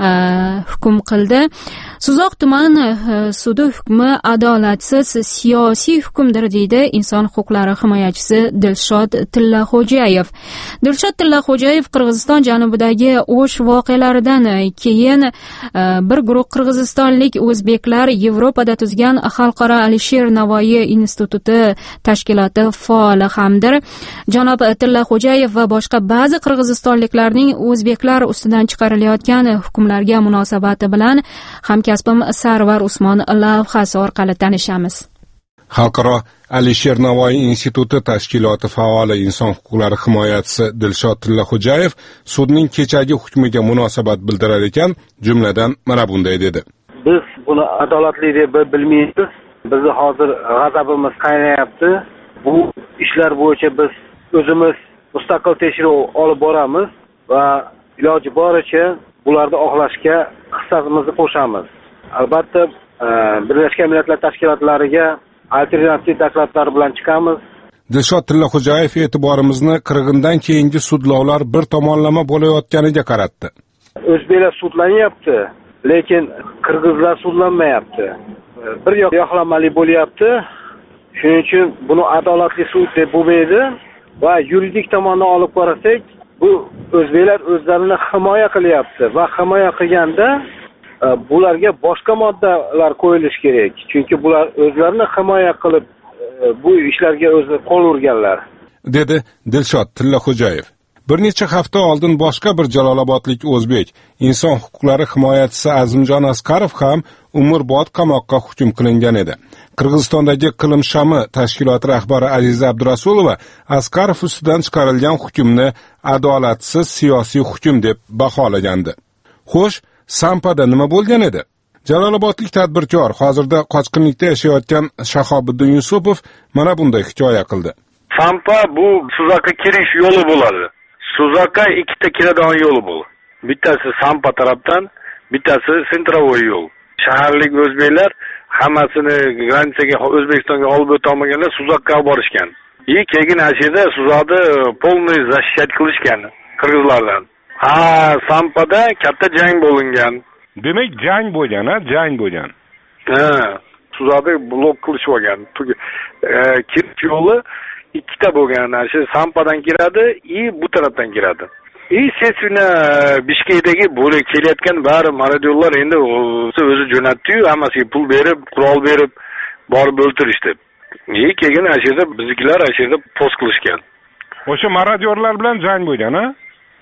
hukm qildi. Suzoq tuman sudi hukmi adolatsiz siyosiy hukmdir, deydi inson huquqlari himoyachisi Dilshod Tillaxo'jayev. Dilshod Tillaxo'jayev Qirg'iziston janubidagi O'sh voqealaridan keyin bir guruh qirg'izistonlik o'zbeklar Yevropada tuzgan Xalqaro Alisher Navoiy instituti tashkiloti faoli hamdir. Janob Tillaxo'jayev va boshqa ba'zi qirg'izistonliklarning o'zbeklar ustidan chiqarilayotgan hukmlarga munosabati bilan hamkasbim Sarvar Usmon lavhasi orqali tanishamiz. Xalqaro Alisher Navoiy instituti tashkiloti faoli inson huquqlari himoyachisi Dilshod Tillaxo'jayev sudning kechagi hukmiga munosabat bildirar ekan, jumladan mana bunday dedi. Biz buni adolatli deb bilmaymiz. Bizni hozir g'azabimiz qaynayapti. Bu ishlar bo'yicha biz o'zimiz mustaqil tekshiruv olib boramiz va iloji boricha bularni oqlashga hissamizni qo'shamiz. Albatta, Birlashgan Millatlar Tashkilotlariga alternativ dokladlar bilan chiqamiz. Dilshod Tillaxo'jayev e'tiborimizni qirg'indan keyingi sudlovlar bir tomonlama bo'layotganiga qaratdi. O'zbeklar sudlanyapti, lekin qirg'izlar sudlanmayapti. Bir yoqlamali bo'lyapti. Shuning uchun buni adolatli sud deb bo'lmaydi va yuridik tomondan olib qarasak, bu o'zbeklar o'zlarini himoya qilyapti va himoya qilganda bularga boshqa moddalar qo'yilishi kerak. Chunki bular o'zlarini himoya qilib bu ishlarga o'zi qo'l urganlar, dedi Dilshod Tillaxo'jayev. Bir necha hafta oldin boshqa bir jalolobodlik o'zbek inson huquqlari himoyachisi Azimjon Asqarov ham umrbod qamoqqa hukm qilingan edi. Qirg'izistondagi Qilim Shami tashkiloti rahbari Aziza Abdurasulova Asqarov ustidan chiqarilgan hukmni adolatsiz siyosiy hukm deb baholagandi. Xo'sh, Sampada nima bo'lgan edi? Jalolobodlik tadbirkor, hozirda qochqinlikda yashayotgan Shahobiddin Yusupov mana bunday hikoya qildi. Sampa bu Suzoqqa kirish yo'li bo'ladi. Suzoqqa ikkita kiradigan yo'li bor. Bittasi Sampa tarafdan, bittasi Sentrovoy yo'l. Shaharlik o'zbeklar hammasini granitsaga O'zbekistonga olib o'tolmaganlar Suzoqqa borishgan. Keyin ashida Suzoqni polniy защищать qilishgan qirg'izlardan. Sampada katta jang bo'lingan. Demak, jang bo'lgan, jang bo'lgan. Suzoqni blok qilishib olgan. Kirish yo'li ikkita bo'lgan, shu Sampadan kiradi, bu tarafdan kiradi. Sesini Bishkekdagi bo'lib kelayotgan bari marodyorlar endi o'zi jo'natdi-yu, hammasiga pul berib, qurol berib, borib o'ltirishdi. Keyin ashirda biznikilar ashirda post qilishgan. O'sha marodyorlar bilan jang bo'lgan, ha?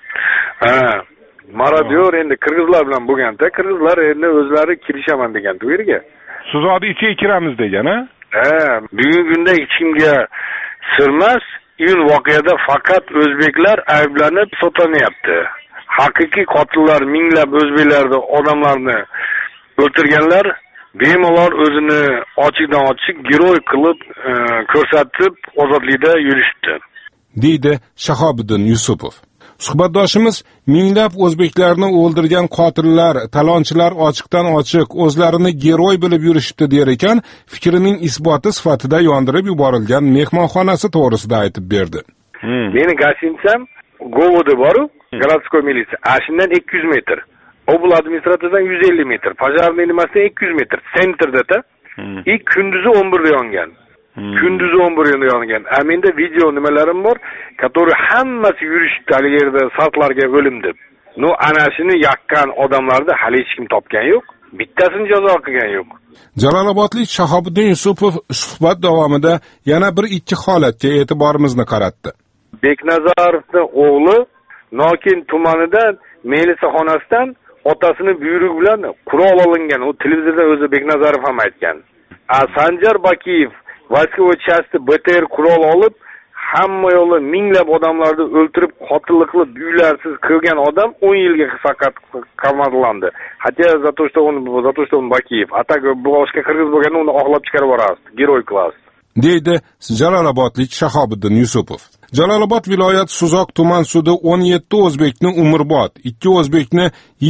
Ha, marodyor endi qirg'izlar bilan bo'lganda, qirg'izlar endi o'zlari kirishaman degan bu yerga. Suzodi ichiga kiramiz degan, ha? Ha, bugungi kunda hech kimga sirmas. Iyun voqeada faqat o'zbeklar ayblanib so'tlanyapti. Haqiqiy qotillar minglab o'zbeklarni odamlarni o'ltirganlar bemalol o'zini ochiqdan ochiq giroy qilib ko'rsatib ozodlikda yurishdi, deydi Shahobiddin Yusupov. Suhbatdoshimiz minglab o'zbeklarni o'ldirgan qotillar, talonchilar ochiqdan ochiq o'zlarini giroy bilib yurishibdi der ekan, fikrining isboti sifatida yondirib yuborilgan mehmonxonasi to'g'risida aytib berdi. Meni gashimsam Govoda boru, городской militsiya, ashundan 200 metr. Obul administratsiyadan 150 metr, pojarniy nimasidan 200 metr, sentrda-da. Kunduzi 11 da yongan. Kunduzi 11 da yongan. Menda video nimalarim bor, который hammasi yurishdi hali yerda sartlarga o'lim deb. Ana shuni yaqqan odamlarni hali hech kim topgan yo'q. Bittasini jazo qilgan yo'q. Jalolobodlik Shahobiddin Yusupov suhbat davomida yana bir ikki holatga e'tiborimizni qaratdi. Beknazarovning o'g'li Nokin tumanidan militsiyaxonasidan otasini buyrug'i bilan qurol olingan. U televizorda o'zi Beknazarov ham aytgan. Sanjar Bakiyev Vaskovoy chasti BTR qurol olib, hamma yo'li minglab odamlarni o'ltirib, qotillik qilib, uylarsiz qilgan odam 10 yilga faqat qamaldi. Hatto за то, что он Bakiyev. Atak boshqa qirg'iz bo'lganda uni oqlab chiqarib yuboradi. Giroy klass. deydi Jalolobodlik Shahobiddin Yusupov. Jalolobod viloyat Suzoq tuman sudi 17 o'zbekni umrbod, 2 o'zbekni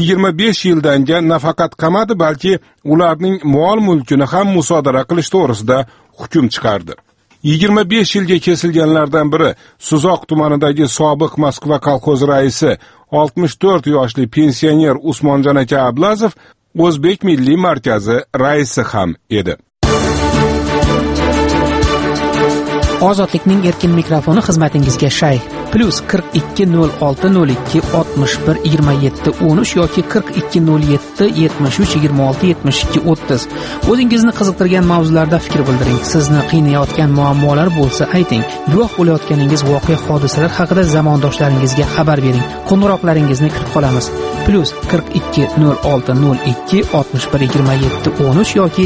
25 yildanga nafaqat qamadi, balki ularning mol-mulkini ham musodara qilish to'g'risida hukm chiqardi. 25 yilga kesilganlardan biri Suzoq tumanidagi sobiq Moskva kolxozi raisi 64 yoshli pensioner Usmonjon aka Ablazov O'zbek Milliy markazi raisi ham edi. Ozodlikning erkin mikrofoni xizmatingizga shay. +4202612713 yoki 420773267230. O'zingizni qiziqtirgan mavzularda fikr bildiring. Sizni qiynayotgan muammolar bo'lsa ayting. Guvoh bo'layotganingiz voqea hodisalar haqida zamondoshlaringizga xabar bering. Qo'ng'iroqlaringizni kutib qolamiz. +4202612713 yoki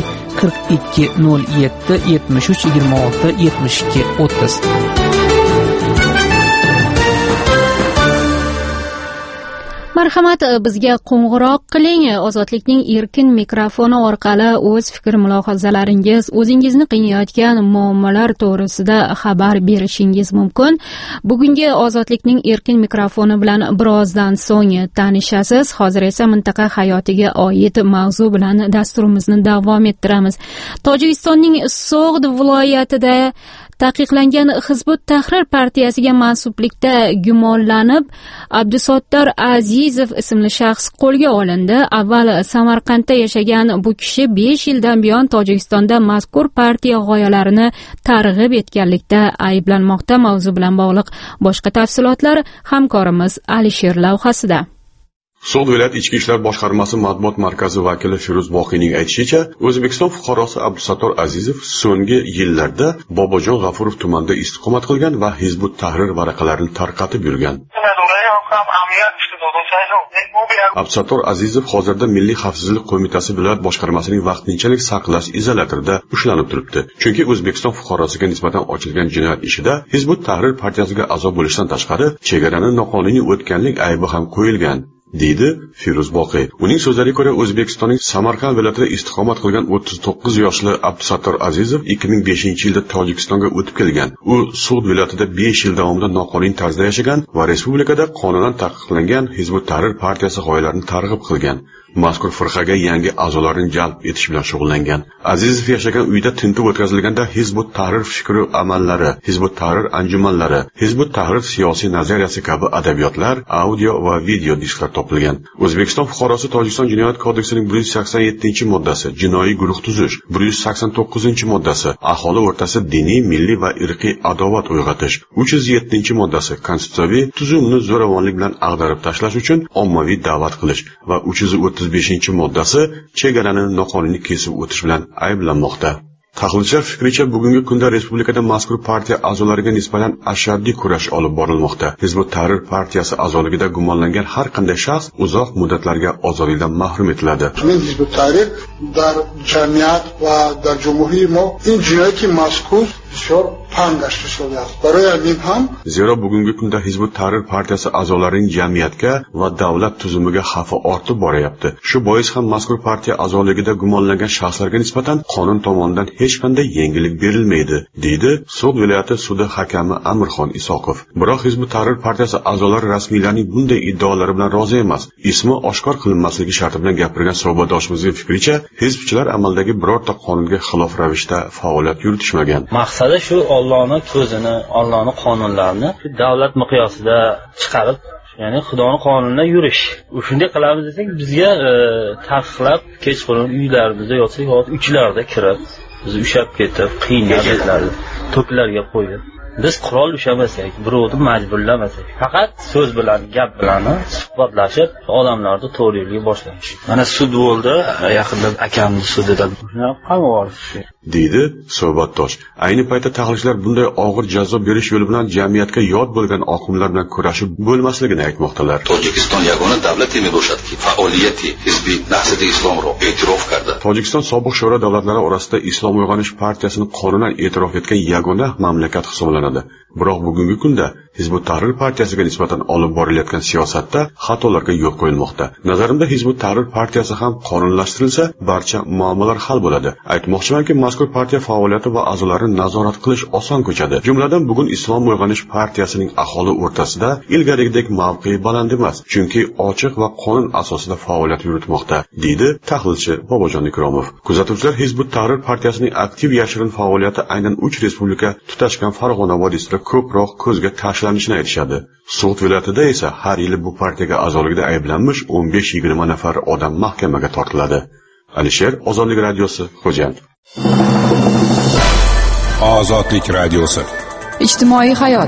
420773267230. Marhamat, bizga qo'ng'iroq qiling. Ozodlikning erkin mikrofoni orqali o'z fikr mulohazalaringiz, o'zingizni qiynayotgan muammolar to'g'risida xabar berishingiz mumkin. Bugungi Ozodlikning erkin mikrofoni bilan birozdan so'ng tanishasiz. Hozir esa mintaqa hayotiga oid mavzu bilan dasturimizni davom ettiramiz. Tojikistonning So'g'd viloyatida taqiqlangan Hizbut Tahrir partiyasiga mansublikda gumonlanib Abdusattor Azizov ismli shaxs qo'lga olindi. Avval Samarqandda yashagan bu kishi 5 yildan buyon Tojikistonda mazkur partiya g'oyalarini targ'ib etganlikda ayblanmoqda. Mavzu bilan bog'liq boshqa tafsilotlar hamkorimiz Alisher lavhasida. So'g'd viloyat ichki ishlar boshqarmasi matbuot markazi vakili Firuz Boqiyning aytishicha, O'zbekiston fuqarosi Abdusattor Azizov so'nggi yillarda Bobojon G'afurov tumanida istiqomat qilgan va Hizbut Tahrir varaqalarini tarqatib yurgan. Abdusattor Azizov hozirda Milliy xavfsizlik qo'mitasi viloyat boshqarmasining vaqtinchalik saqlash izolyatorida ushlanib turibdi. Chunki O'zbekiston fuqarosiga nisbatan ochilgan jinoyat ishida Hizbut Tahrir partiyasiga a'zo bo'lishdan tashqari, chegarani noqonuniy o'tganlik aybi ham qo'yilgan, deydi Firuz Boqiy. Uning so'zlariga ko'ra, O'zbekistonning Samarqand viloyatida istiqomat qilgan 39 yoshli Abdusattor Azizov 2005-yilda Tojikistonga o'tib kelgan. U So'g'd viloyatida 5 yil davomida noqonuniy tarzda yashagan va respublikada qonunan taqiqlangan Hizbut Tahrir partiyasi g'oyalarini targ'ib qilgan. Mazkur firqaga yangi a'zolarni jalb etish bilan shug'ullangan. Azizov yashagan uyda tintuv o'tkazilganda Hizbut Tahrir fikri amallari, Hizbut Tahrir anjumanlari, Hizbut Tahrir siyosiy nazariyasi kabi adabiyotlar, audio va video disklar topilgan. topilgan. O'zbekiston fuqarosi Tojikiston jinoyat kodeksining 187-moddasi jinoiy guruh tuzish, 189-moddasi aholi o'rtasida diniy, milliy va irqiy adovat uyg'otish, 307-moddasi konstitutsiyaviy tuzumni zo'ravonlik bilan ag'darib tashlash uchun ommaviy da'vat qilish va 335-moddasi chegarani noqonuniy kesib o'tish bilan ayblanmoqda. Tahlilchilar fikricha, bugungi kunda respublikada mazkur partiya a'zolariga nisbatan ashaddiy kurash olib borilmoqda. Hizbut Tahrir partiyasi a'zoligida gumonlangan har qanday shaxs uzoq muddatlarga ozodlikdan mahrum etiladi. Hizbut Tahrir dar jamiyat va dar jumhuriy mo in jinoyati mazkur bisyor pangashtir shode ast. Baroy hamин ham zero bugungi kunda Hizbut Tahrir partiyasi a'zolarining jamiyatga va davlat tuzumiga xavfi ortib boryapti. Shu bois ham mazkur partiya a'zoligida gumonlangan shaxslarga nisbatan qonun tomonidan hech qanday yengillik berilmaydi, deydi So'g'd viloyati sudi hakami Amirxon Isoqov. Biroq Hizbut Tahrir partiyasi a'zolari rasmiylarning bunday iddaolari bilan rozi emas. Ismi oshkor qilinmasligi sharti bilan gapirgan suhbatdoshimizning fikricha, hizbchilar amaldagi birorta qonunga xilof ravishda faoliyat yuritishmagan. Maqsadi shu Allohning ko'zini, Allohning qonunlarini davlat miqyosida chiqarib, ya'ni Xudoning qonunida yurish. Shunday qilamiz desak, bizga taqiqlab kechqurun uylarimizda yotsak, yoki uchlarda kirib, bizni ushab ketib, qiynab etlari, to'plarga qo'yib. Biz qurol ushamasak, birovni majburlamasak, faqat so'z bilan, gap bilan suhbatlashib, odamlarni to'g'ri yo'lga boshlash. Mana sud bo'ldi, yaqinda akamning sudida qamab olishdi, deydi suhbatdosh. Ayni paytda tahlilchilar bunday og'ir jazo berish yo'li bilan jamiyatga yod bo'lgan oqimlar bilan kurashib bo'lmasligini aytmoqdalar. Tojikiston yagona davlat emi bo'shadki, faoliyati hizbiy nahsidi islom ro e'tirof qildi. Tojikiston sobiq sho'ro davlatlari orasida Islom uyg'onish partiyasini qonunan e'tirof etgan yagona mamlakat hisoblanadi. Biroq bugungi kunda Hizbut Tahrir partiyasiga nisbatan olib borilayotgan siyosatda xatolarga yo'l qo'yilmoqda. Nazarimda Hizbut Tahrir partiyasi ham qonunlashtirilsa, barcha muammolar hal bo'ladi. Aytmoqchimanki, mazkur partiya faoliyati va a'zolarini nazorat qilish oson ko'chadi. Jumladan bugun Islom uyg'onish partiyasining aholi o'rtasida ilgarigidek mavqei baland emas, chunki ochiq va qonun asosida faoliyat yuritmoqda, deydi tahlilchi Bobojon Ikromov. Kuzatuvchilar Hizbut Tahrir partiyasining aktiv yashirin faoliyati aynan 3 respublika tutashgan Farg'ona vodiysida ko'proq ko'zga tashlanishini aytishadi. So'g'd viloyatida esa har yili bu partiyaga a'zoligida ayblanmish 15-20 nafar odam mahkamaga tortiladi. Alisher, Ozodlik radiosi, Xo'jand. Ozodlik radiosi. Ijtimoiy hayot.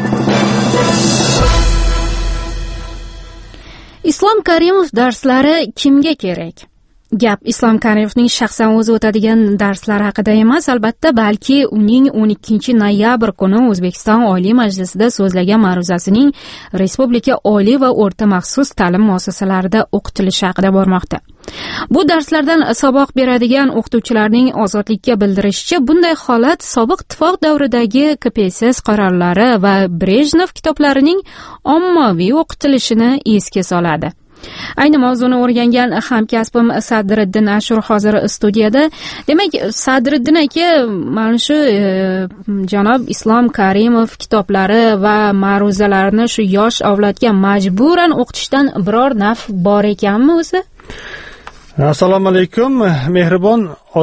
Islom Karimov darslari kimga kerak? Gap Islom Karimovning shaxsan o'zi o'tadigan darslar haqida emas, albatta, balki uning 12-noyabr kuni O'zbekiston Oliy Majlisida so'zlagan ma'ruzasining respublika oliy va o'rta maxsus ta'lim muassasalarida o'qitilishi haqida bormoqda. Bu darslardan saboq beradigan o'qituvchilarning ozodlikka bildirishicha, bunday holat sobiq ittifoq davridagi KPSS qarorlari va Brejnev kitoblarining ommaviy o'qitilishini esga soladi. Ayni mavzuni o'rgangan hamkasbim Sadriddin Ashur hozir studiyada. Demak, Sadriddin aka, mana shu janob Islom Karimov kitoblari va ma'ruzalarini shu yosh avlodga majburan o'qitishdan biror naf bor ekanmi o'zi? Assalomu alaykum. Mehribon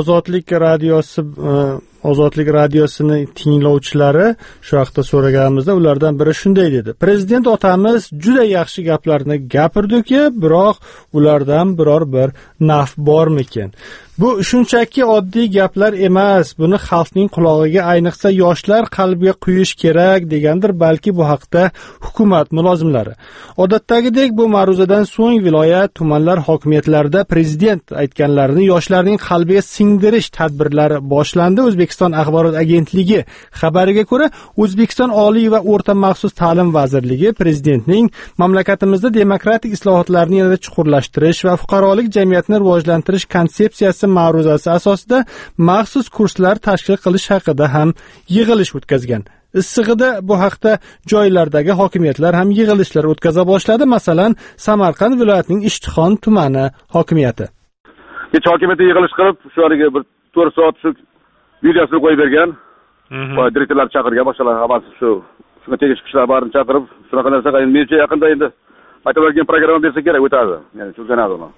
Ozodlik radiosini tinglovchilari shu haqda so'raganimizda ulardan biri shunday dedi: Prezident otamiz juda yaxshi gaplarni gapirdi-ki, biroq ulardan biror bir naf bormikin? Bu shunchaki oddiy gaplar emas, buni xalqning qulog'iga, ayniqsa yoshlar qalbiga quyish kerak degandir balki bu haqda hukumat mulozimlari. Odatdagidek bu ma'ruzadan so'ng viloyat, tumanlar hokimiyatlarida prezident aytganlarini yoshlarning qalbiga singdirish tadbirlari boshlandi. O'zbekiston axborot agentligi xabariga ko'ra, O'zbekiston Oliy va o'rta maxsus ta'lim vazirligi prezidentning mamlakatimizda demokratik islohotlarni yanada chuqurlashtirish va fuqarolik jamiyatini rivojlantirish konsepsiyasi ma'ruzasi asosida maxsus kurslar tashkil qilish haqida ham yig'ilish o'tkazgan. Issig'ida bu haqda joylardagi hokimiyatlar ham yig'ilishlar o'tkaza boshladi. Masalan, Samarqand viloyatining Ishtixon tumani hokimiyati. Kecha hokimiyatda yig'ilish qilib, shu yerga bir 4 soat shu videosini qo'yib bergan. Va direktorlar chaqirgan, boshqalar hammasi shunga tegishli kishilar barini chaqirib, shunaqa narsa menimcha yaqinda endi aytib bergan programma bersa kerak o'tadi. Ya'ni tushunadi uni.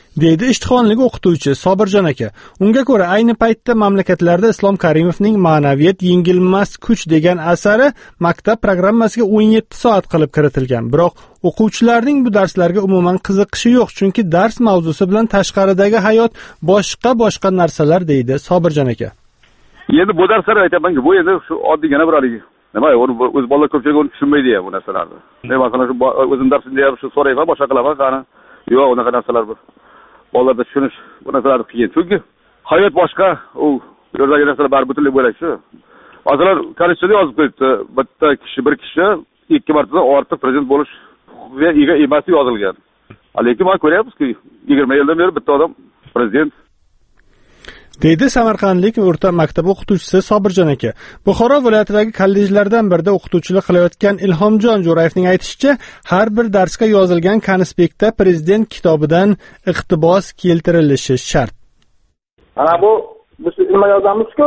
deydi ishtixonlik o'qituvchi Sobirjon aka. Unga ko'ra ayni paytda mamlakatlarda Islom Karimovning Ma'naviyat yengilmas kuch degan asari maktab programmasiga 17 soat qilib kiritilgan. Biroq o'quvchilarning bu darslarga umuman qiziqishi yo'q, chunki dars mavzusi bilan tashqaridagi hayot boshqa narsalar, deydi Sobirjon aka. Endi bu darslar aytamanki, bu endi shu oddiygina bir nima, o'z bolalar ko'pchilik uni tushunmaydi bu narsalarni. Masalan, shu o'zim darsimda ham shu so'rayman, boshqa qilaman, qani. Yo'q, unaqa narsalar bu. Bolalarda tushunish bu narsalar qiyin. Chunki hayot boshqa, u yerdagi narsalar bari butunlay bo'lakcha. Masalan, konstitutsiyada yozib qo'yibdi, bir kishi 2 martadan ortiq prezident bo'lish huquqiga ega emasligi yozilgan. Lekin mana ko'ryapmizki, 20 yildan beri bitta odam prezident, deydi Samarqandlik o'rta maktab o'qituvchisi Sobirjon aka. Buxoro viloyatidagi kollejlardan birida o'qituvchilik qilayotgan Ilhomjon Jo'rayevning aytishicha, har bir darsga yozilgan konspektda prezident kitobidan iqtibos keltirilishi shart. Ana bu biz nima yozamiz-ku?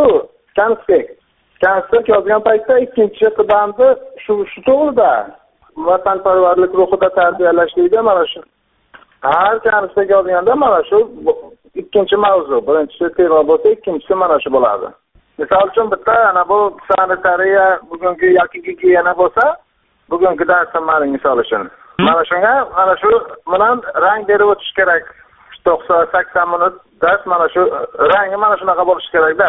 Konspekt yozgan paytda ikkinchi qadamda shu to'g'rida vatanparvarlik ruhida tarbiyalash deydi mana shu. Har konspekt yozganda mana shu ikkinchi mavzu, birinchisi tema bo'lsa, ikkinchisi mana shu bo'ladi. Misol uchun bitta ana bu sanitariya bugungi yoki gigiyena bo'lsa, bugungi darsim ma'lum misol uchun. Mana shunga mana shu bilan rang berib o'tish kerak. 90-80 minut dars mana shu rangi mana shunaqa bo'lishi kerak-da.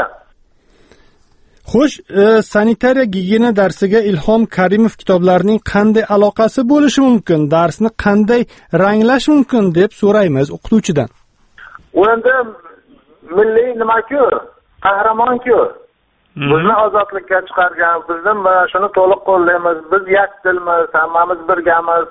Xo'sh, sanitariya gigiyena darsiga Ilhom Karimov kitoblarining qanday aloqasi bo'lishi mumkin? Darsni qanday ranglash mumkin deb so'raymiz o'qituvchidan. U endi milliy nima-ku, qahramon-ku. Bizni ozodlikka chiqargan, bizni mana shuni to'liq qo'llaymiz. Biz yakdilmiz, hammamiz birgamiz.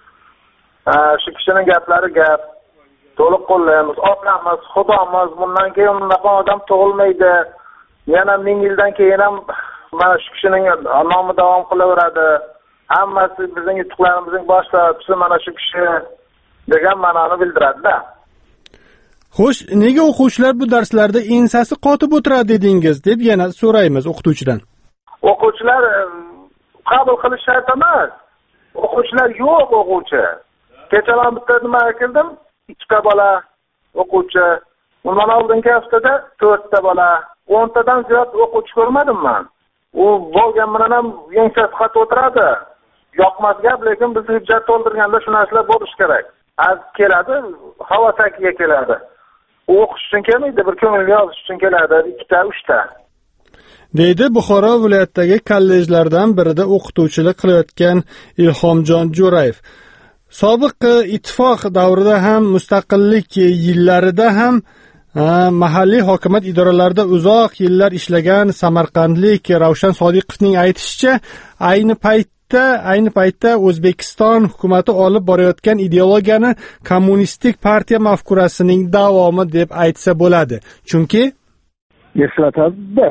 Shu kishining gaplari gap. To'liq qo'llaymiz. Otamiz, xudomiz, bundan keyin unaqa odam tug'ilmaydi. Yana 1000 yildan keyin ham mana shu kishining nomi davom qilaveradi. Hammasi bizning yutuqlarimizning boshlovchisi mana shu kishi degan ma'noni bildiradi-da. Xo'sh, nega o'quvchilar bu darslarda ensasi qotib o'tiradi dedingiz deb yana so'raymiz o'qituvchidan. O'quvchilar qabul qilish shart emas. O'quvchilar yo'q o'quvchi. Kechalar bitta nima keldim? 2 ta bola o'quvchi. Undan oldingi haftada 4 ta bola. 10 tadan ziyod o'quvchi ko'rmadim men. U bo'lgan bilan ham ensasi qotib o'tiradi. Yoqmas gap, lekin biz hujjat to'ldirganda shu narsalar bo'lishi kerak. Az keladi, havo tagiga keladi. O'qish uchun kelmaydi, bir ko'ngilga yozish uchun keladi, 2 ta, 3 ta. deydi Buxoro viloyatidagi kollejlardan birida o'qituvchilik qilayotgan Ilhomjon Jo'rayev. Sobiq ittifoq davrida ham, mustaqillik yillarida ham mahalliy hokimiyat idoralarida uzoq yillar ishlagan samarqandlik Ravshan Sodiqovning aytishicha, ayni paytda O'zbekiston hukumati olib borayotgan ideologiyani kommunistik partiya mafkurasining davomi deb aytsa bo'ladi. Chunki eslatadi.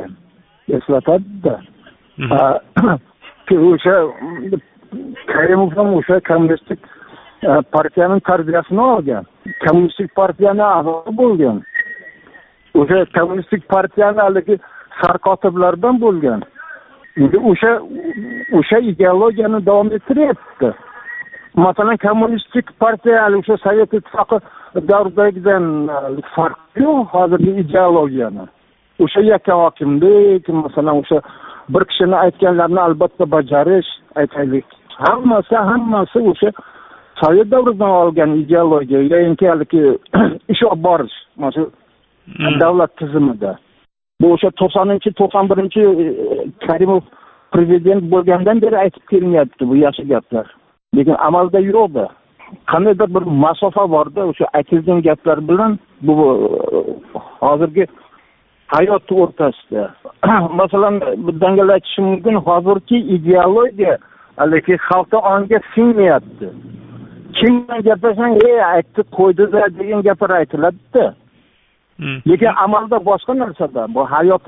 O'sha Karimov ham o'sha kommunistik partiyaning tarbiyasini olgan. Kommunistik partiyaning a'zosi bo'lgan. O'sha kommunistik partiyani haligi sarkotiblardan bo'lgan. Endi o'sha ideologiyani davom ettiryapti. Masalan, kommunistik partiya o'sha Sovet ittifoqi davridagidan farqi yo'q hozirgi ideologiyani. O'sha yakka hokimlik, masalan, o'sha bir kishini aytganlarini albatta bajarish, aytaylik. Hammasi o'sha Sovet davridan olgan ideologiya, yangi haligi ish olib borish, mana davlat tizimida. Bu o'sha 90-91 Karimov prezident bo'lgandan beri aytib kelinyapti bu yaxshi gaplar. Lekin amalda yo'qdi. Qandaydir bir masofa borda o'sha aytilgan gaplar bilan bu hozirgi hayot o'rtasida. Masalan, bundan aytishim mumkin, hozirgi ideologiya lekin xalqqa onga singmayapti. Kim bilan gaplashsang, aytdi, qo'ydi-da degan gaplar aytiladi-da. Lekin amalda boshqa narsada. Bu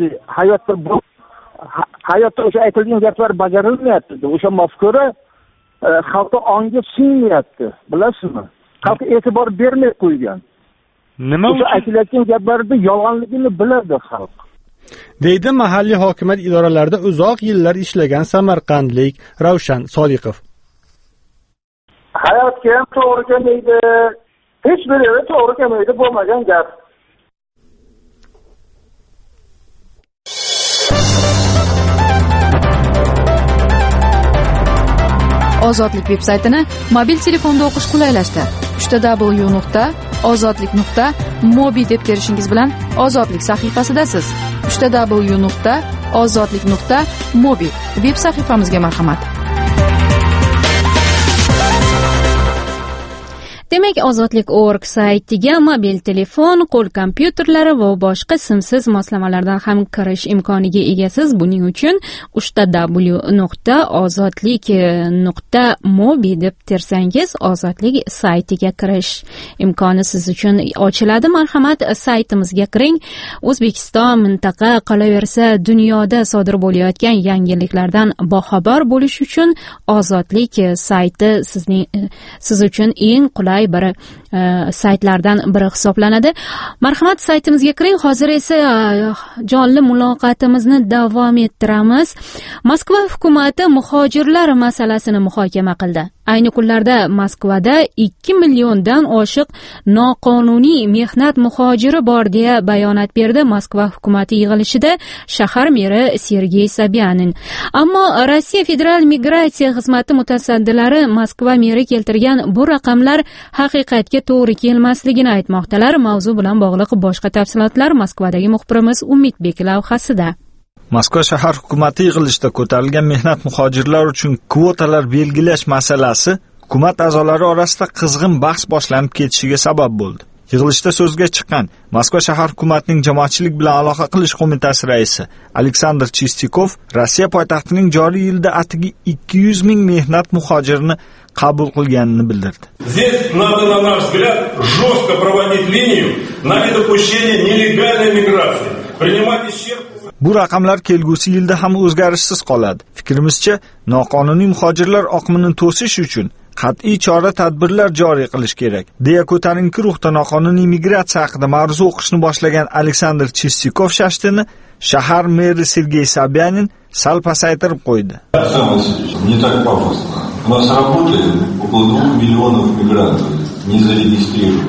hayotda o'sha aytilgan gaplar bajarilmayapti. O'sha mafkura xalqqa onga singmayapti, bilasizmi? Xalq e'tibor bermay qo'ygan. Nima uchun aytilayotgan gaplarning yolg'onligini biladi xalq. deydi mahalliy hokimiyat idoralarida uzoq yillar ishlagan samarqandlik Ravshan Sodiqov. Hayotga ham to'g'ri kelmaydi, hech biri to'g'ri kelmaydi, bo'lmagan gap. Ozodlik veb-saytini mobil telefonda o'qish qulaylashdi. www.ozodlik.mobi deb terishingiz bilan Ozodlik sahifasidasiz. www.ozodlik.mobi veb sahifamizga marhamat. Demak, ozodlik.org saytiga mobil telefon, qo'l kompyuterlari va boshqa simsiz moslamalardan ham kirish imkoniga egasiz. Buning uchun www.ozodlik.mobi deb tersangiz ozodlik saytiga kirish imkoni siz uchun ochiladi. Marhamat, saytimizga kiring. O'zbekiston, mintaqa, qolaversa dunyoda sodir bo'layotgan yangiliklardan boxabar bo'lish uchun ozodlik sayti siz uchun eng qulay bir saytlardan biri hisoblanadi. Marhamat, saytimizga kiring. Hozir esa jonli muloqotimizni davom ettiramiz. Moskva hukumati muhojirlar masalasini muhokama qildi. Ayni kunlarda Moskvada 2 milliondan oshiq noqonuniy mehnat muhojiri bor deya bayonot berdi Moskva hukumati yig'ilishida shahar meri Sergey Sobyanin. Ammo Rossiya Federal migratsiya xizmati mutasaddilari Moskva meri keltirgan bu raqamlar haqiqatga to'g'ri kelmasligini aytmoqdalar. Mavzu bilan bog'liq boshqa tafsilotlar Moskvadagi muxbirimiz Umidbek lavhasida. Moskva shahar hukumati yig'ilishida ko'tarilgan mehnat muhojirlar uchun kvotalar belgilash masalasi hukumat a'zolari orasida qizg'in bahs boshlanib ketishiga sabab bo'ldi. Yig'ilishda so'zga chiqqan Moskva shahar hukumatining jamoatchilik bilan aloqa qilish qo'mitasi raisi Aleksandr Chistikov Rossiya poytaxtining joriy yilda atigi 200 ming mehnat muhojirini qabul qilganini bildirdi. Здесь надо, на наш взгляд, жестко проводить линию на недопущение нелегальной миграции. Принимать исчерпывающие. Bu raqamlar kelgusi yilda ham o'zgarishsiz qoladi. Fikrimizcha, noqonuniy muhojirlar oqimini to'sish uchun qat'iy chora-tadbirlar joriy qilish kerak, deya ko'tarinki ruhda noqonuniy migratsiya haqida ma'ruza o'qishni boshlagan Aleksandr Chistikov shashtini shahar meri Sergey Sobyanin sal pasaytirib qo'ydi. Не так пафосно. У нас работает около 2 миллионов мигрантов, не зарегистрированы.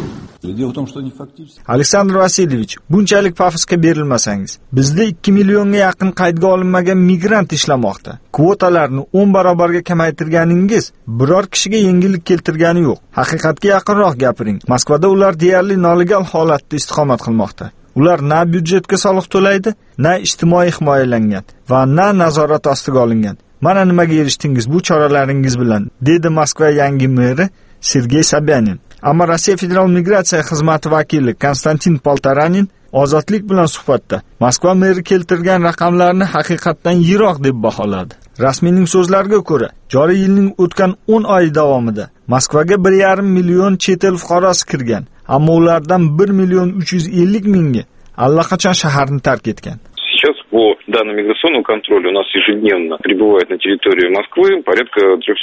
Aleksandr Vasilyevich, bunchalik pafosga berilmasangiz. Bizda 2 millionga yaqin qaydga olinmagan migrant ishlamoqda. Kvotalarni 10 barobarga kamaytirganingiz biror kishiga yengillik keltirgani yo'q. Haqiqatga yaqinroq gapiring. Moskvada ular deyarli nolegal holatda istiqomat qilmoqda. Ular na byudjetga soliq to'laydi, na ijtimoiy himoyalangan va na nazorat ostiga olingan. Mana nimaga erishdingiz bu choralaringiz bilan, dedi Moskva yangi meri Sergey Sobyanin. Ammo Rossiya Federal migratsiya xizmati vakili Konstantin Poltaranin Ozodlik bilan suhbatda Moskva meri keltirgan raqamlarni haqiqatdan yiroq deb baholadi. Rasmiyning so'zlariga ko'ra, joriy yilning o'tgan 10 oy davomida Moskvaga 1,5 million chet el fuqarosi kirgan, ammo ulardan 1 million 350 mingi allaqachon shaharni tark etgan. Сейчас по данным миграционного контроля у нас ежедневно прибывает на территорию Москвы порядка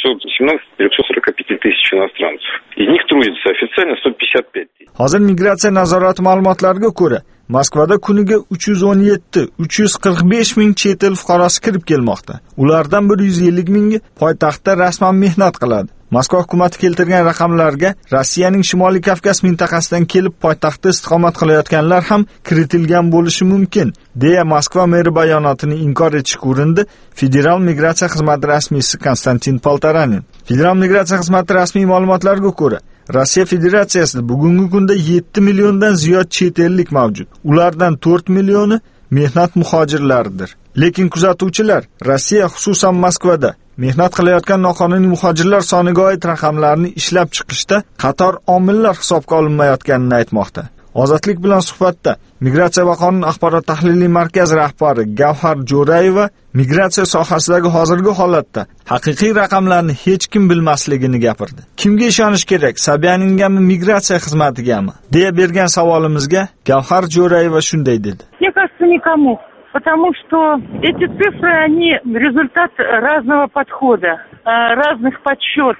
317-345 тысяч иностранцев. Из них трудится официально 155 тысяч. Hozir migratsiya nazorati ma'lumotlariga ko'ra, Moskvada kuniga 317-345 ming chet el fuqarosi kirib kelmoqda. Ulardan 150 mingi poytaxtda rasman mehnat qiladi. Moskva hukumati keltirgan raqamlarga Rossiyaning Shimoliy Kavkaz mintaqasidan kelib poytaxtda istiqomat qilayotganlar ham kiritilgan bo'lishi mumkin, deya Moskva meri bayonotini inkor etishga urindi Federal migratsiya xizmati rasmiysi Konstantin Poltaranin. Federal migratsiya xizmati rasmiy ma'lumotlariga ko'ra, Rossiya Federatsiyasida bugungi kunda 7 milliondan ziyod chet ellik mavjud. Ulardan 4 millioni mehnat muhojirlaridir. Lekin kuzatuvchilar Rossiya, xususan Moskvada mehnat qilayotgan noqonuniy muhojirlar soniga oid raqamlarni ishlab chiqishda qator omillar hisobga olinmayotganini aytmoqda. Ozodlik bilan suhbatda Migratsiya va qonun axborot tahliliy markazi rahbari Gavhar Jo'rayeva migratsiya sohasidagi hozirgi holatda haqiqiy raqamlarni hech kim bilmasligini gapirdi. Kimga ishonish kerak, Sobyaningami, migratsiya xizmatigami? deya bergan savolimizga Gavhar Jo'rayeva shunday dedi. Мне кажется, никому. Потому что эти цифры, они результат разного подхода, разных подсчетов.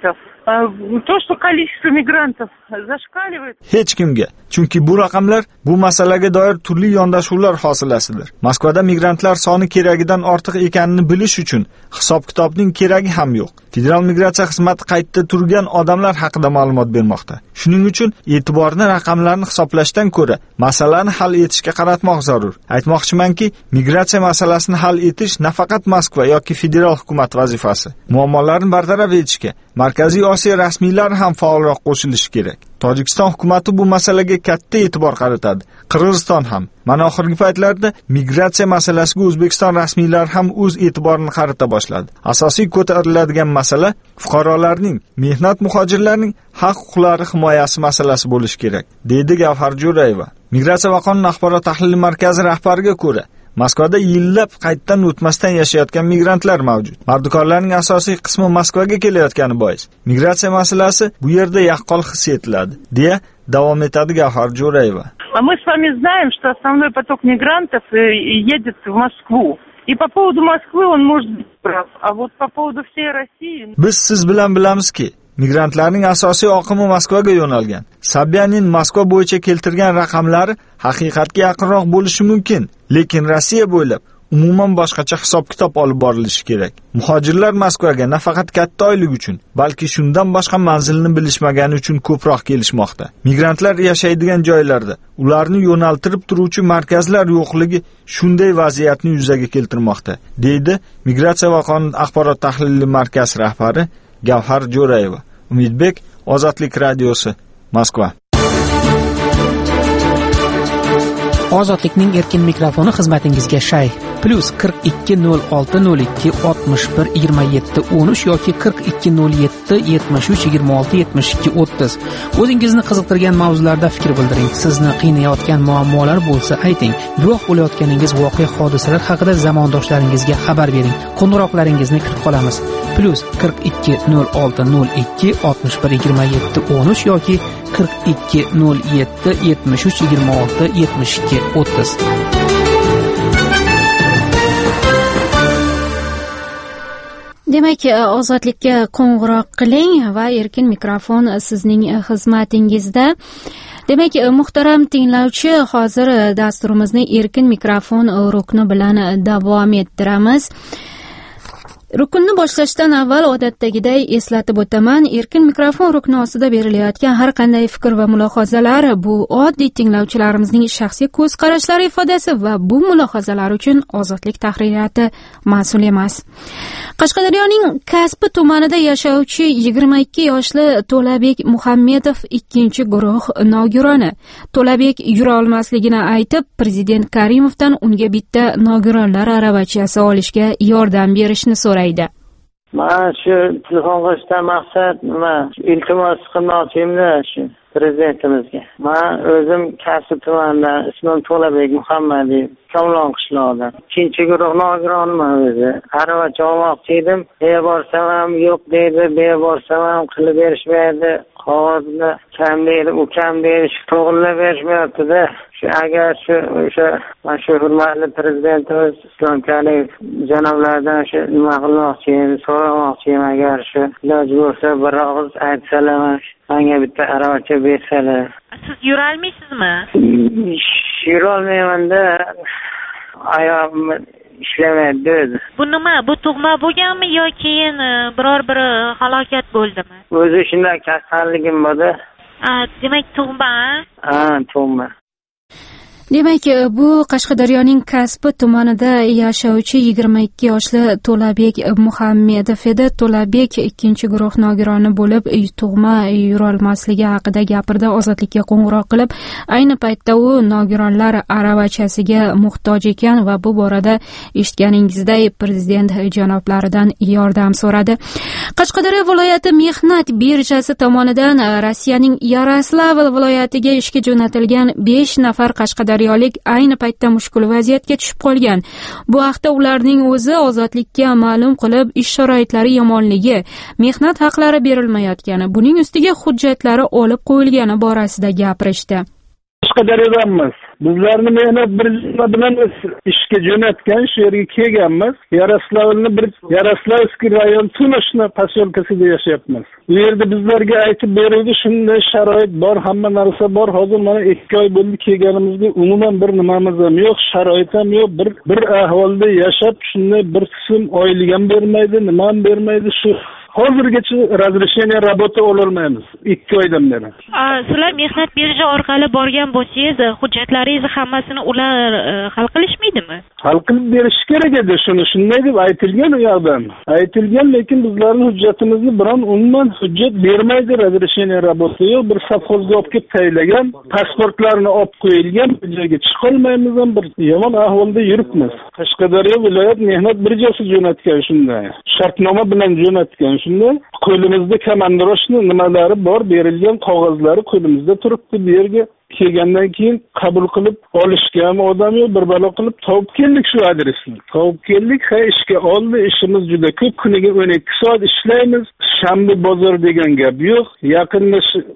То, что количество мигрантов зашкаливает. Hech kimga, chunki bu raqamlar bu masalaga doir turli yondashuvlar hosilasidir. Moskvada migrantlar soni keragidan ortiq ekanini bilish uchun hisob-kitobning keragi ham yo'q. Federal migratsiya xizmati qaytda turgan odamlar haqida ma'lumot bermoqda. Shuning uchun e'tiborni raqamlarni hisoblashdan ko'ra masalani hal etishga qaratmoq zarur. Aytmoqchimanki, migratsiya masalasini hal etish nafaqat Moskva yoki federal hukumat vazifasi. Muammolarni bartaraf etishga Markaziy Osiyo rasmiylari ham faolroq qo'shilishi kerak. Tojikiston hukumati bu masalaga katta e'tibor qaratadi. Qirg'iziston ham. Mana oxirgi paytlarda migratsiya masalasiga O'zbekiston rasmiylari ham o'z e'tiborini qarata boshladi. Asosiy ko'tariladigan masala fuqarolarning, mehnat muhojirlarining haq-huquqlari himoyasi masalasi bo'lishi kerak, deydi Gavhar Jo'rayeva. Migratsiya va qonun axborot tahlili markazi rahbariga ko'ra, Moskvada yillab qaytdan o'tmasdan yashayotgan migrantlar mavjud. Mardikorlarning asosiy qismi Moskvaga kelayotgani bois migratsiya masalasi bu yerda yaqqol his etiladi, deya davom etadi Gavhar Jo'rayeva. Мы с вами знаем, что основной поток мигрантов едет в Москву. И по поводу Москвы он может быть прав. А вот по поводу всей России... Biz siz bilan bilamizki, migrantlarning asosiy oqimi Moskvaga yo'nalgan. Sobyanin Moskva bo'yicha keltirgan raqamlari haqiqatga yaqinroq bo'lishi mumkin, lekin Rossiya bo'ylab umuman boshqacha hisob-kitob olib borilishi kerak. Muhojirlar Moskvaga nafaqat katta oylik uchun, balki shundan boshqa manzilni bilishmagani uchun ko'proq kelishmoqda. Migrantlar yashaydigan joylarda ularni yo'naltirib turuvchi markazlar yo'qligi shunday vaziyatni yuzaga keltirmoqda, deydi Migratsiya va qonun axborot tahlili markazi rahbari Gavhar Jo'rayeva. Umidbek, Ozodlik radiosi, Moskva. Ozodlikning erkin mikrofoni xizmatingizga shay. +420602612713 yoki 420773267230. O'zingizni qiziqtirgan mavzularda fikr bildiring. Sizni qiynayotgan muammolar bo'lsa ayting. Guvoh bo'layotganingiz voqea hodisalar haqida zamondoshlaringizga xabar bering. Qo'ng'iroqlaringizni kutib qolamiz. +420602612713 yoki 420773267230. Demak, ozodlikka qo'ng'iroq qiling va erkin mikrofon sizning xizmatingizda. Demak, muhtaram tinglovchi, hozir dasturimizni erkin mikrofon rukni bilan davom ettiramiz. Rukunni boshlashdan avval odatdagiday eslatib o'taman, erkin mikrofon rukni ostida berilayotgan har qanday fikr va mulohazalar bu oddiy tinglovchilarimizning shaxsiy ko'z qarashlari ifodasi va bu mulohazalar uchun Ozodlik tahririyati mas'ul emas. Qashqadaryoning Kasbi tumanida yashovchi 22 yoshli To'labek Muhammedov ikkinchi guruh nogironi. To'labek yura olmasligini aytib, prezident Karimovdan unga bitta nogironlar aravachasi olishga yordam berishni so'raydi. Men shu telefon qilishdan maqsad nima? Iltimos qilmoqchimda shu prezidentimizga. Men o'zim Kasbi tumanidan, ismim To'labek Muhammedov, Komlon qishlog'idan. Ikkinchi guruh nogironman o'zi. Aravacha olmoqchi edim. Beya borsam ham yo'q deydi, beya borsam ham qilib berishmaydi. Qog'ozni kam deydi, u kam deydi, to'g'rilab berishmayapti-da. Agar o'sha hurmatli prezidentimiz Islom Karimov janoblaridan shu nima qilmoqchiyim, so'ramoqchiyim, agar shu iloji bo'lsa bir og'iz aytsalar, menga bitta aravacha bersalar. Siz yura olmaysizmi? Yura olmayman-da. Oyog'im ishlamaydi o'zi. Bu nima? Bu tug'ma bo'lganmi yoki keyin biror biri halokat bo'ldimi? O'zi shunday kasalligim bor-da. Demak tug'ma? Tug'ma. Demak, bu Qashqadaryoning Kasbi tumanida yashovchi 22 yoshli To'labek Muhammedov edi. To'labek ikkinchi guruh nogironi bo'lib, tug'ma yura olmasligi haqida gapirdi. Ozodlikka qo'ng'iroq qilib, ayni paytda u nogironlar aravachasiga muhtoj ekan va bu borada eshitganingizday prezident janoblaridan yordam so'radi. Qashqadaryo viloyati mehnat birjasi tomonidan Rossiyaning Yaroslavl viloyatiga ishga jo'natilgan 5 nafar Qashqadaryo ayni paytda mushkul vaziyatga tushib qolgan. Bu haqda ularning o'zi Ozodlikka ma'lum qilib, ish sharoitlari yomonligi, mehnat haqlari berilmayotgani, buning ustiga hujjatlari olib qo'yilgani borasida gapirishdi. Qashqadaryodanmiz. Bizlarni mehnat birjasi bilan ishga jo'natgan, shu yerga kelganmiz. Yaroslavskiy rayon Tunishni posyolkasida yashayapmiz. Bu yerda bizlarga aytib berildi, shunday sharoit bor, hamma narsa bor. Hozir mana 2 oy bo'ldi kelganimizga, umuman bir nimamiz ham yo'q, sharoit ham yo'q. Bir ahvolda yashab, shunday bir qism oylik ham bermaydi, nima ham bermaydi. Shu hozirgacha razрешение работы ololmaymiz 2 oydan beri. Sizlar mehnat birja orqali borgan bo'lsangiz, hujjatlaringizni hammasini ular hal qilishmaydimi? Hal qilib berish kerak edi, shunday deb aytilgan u yoqdan. Aytilgan, lekin bizlarning hujjatimizni biron umuman hujjat bermaydi, razрешение работы yo'q. Bir savxozga olib kelib taylagan, pasportlarni olib qo'yilgan, bu yerga chiqa olmaymiz ham, bir yomon ahvolda yuribmiz. Qashqadaryo viloyat mehnat birjasi jo'natgan shunday. Shartnoma bilan jo'natgan. Shunda qo'limizda komandiroshni nimalari bor, berilgan qog'ozlari qo'limizda turibdi. Bu yerga kelgandan keyin qabul qilib olishgan odam yo'q, bir balo qilib topib keldik shu adresni. Topib keldik, ishga oldi, ishimiz juda ko'p, kuniga 12 soat ishlaymiz. Shanba bozor degan gap yo'q. Yaqinda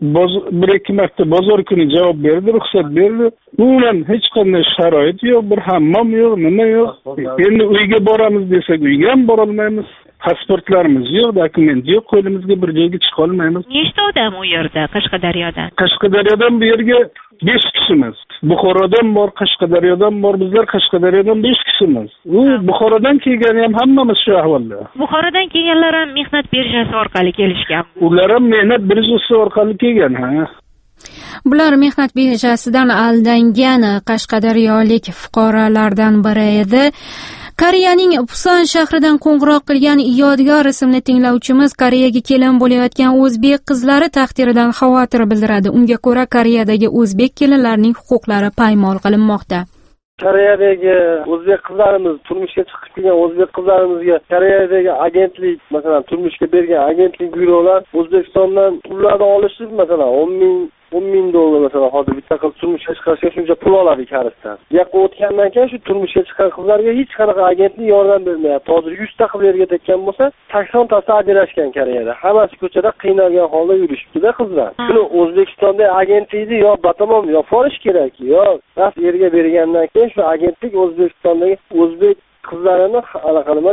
1-2 marta bozor kuni javob berdi, ruxsat berdi. Umuman hech qanday sharoit yo'q, bir hammom yo'q, nima yo'q. Endi uyga boramiz desak, uyga ham bora olmaymiz. Pasportlarimiz yo'q, dokument yo'q, qo'limizga bir joyga chiqa olmaymiz. Nechta odam u yerda Qashqadaryodan? Qashqadaryodan bu yerga 5 kishimiz. Buxorodan bor, Qashqadaryodan bor, bizlar Qashqadaryodan 5 kishimiz. U Buxorodan kelgan ham hammamiz shu ahvolda. Buxorodan kelganlar ham mehnat birjasi orqali kelishgan. Ular ham mehnat birjasi orqali kelgan, ha. Bular mehnat birjasidan aldangan qashqadaryolik fuqarolardan biri edi. Koreyaning Pusan shahridan qo'ng'iroq qilgan Yodgor ismli tinglovchimiz Koreyaga kelin bo'layotgan o'zbek qizlari taqdiridan xavotir bildiradi. Unga ko'ra, Koreyadagi o'zbek kelinlarining huquqlari paymol qilinmoqda. Koreyadagi o'zbek qizlarimiz, turmushga chiqib kelgan o'zbek qizlarimizga Koreyadagi agentlik, masalan, turmushga bergan agentlik byurolar O'zbekistondan pullarni olishib, masalan, 10 ming dollar masalan, hozir bitta qiz turmushga chiqarishga shuncha pul oladi karisdan. Bu yoqqa o'tgandan keyin shu turmushga chiqqan qizlarga hech qanaqa agentlik yordam bermayapti. Hozir 100 ta qiz yerga tekkan bo'lsa, 80 tasi ajrashgan Koreyada. Hammasi ko'chada qiynalgan holda yurishibdi-da qizlar. Shuni O'zbekistonda agentlikni yo batamom yo forish kerak, yo rast yerga bergandan keyin shu agentlik O'zbekistondagi o'zbek qizlarini nima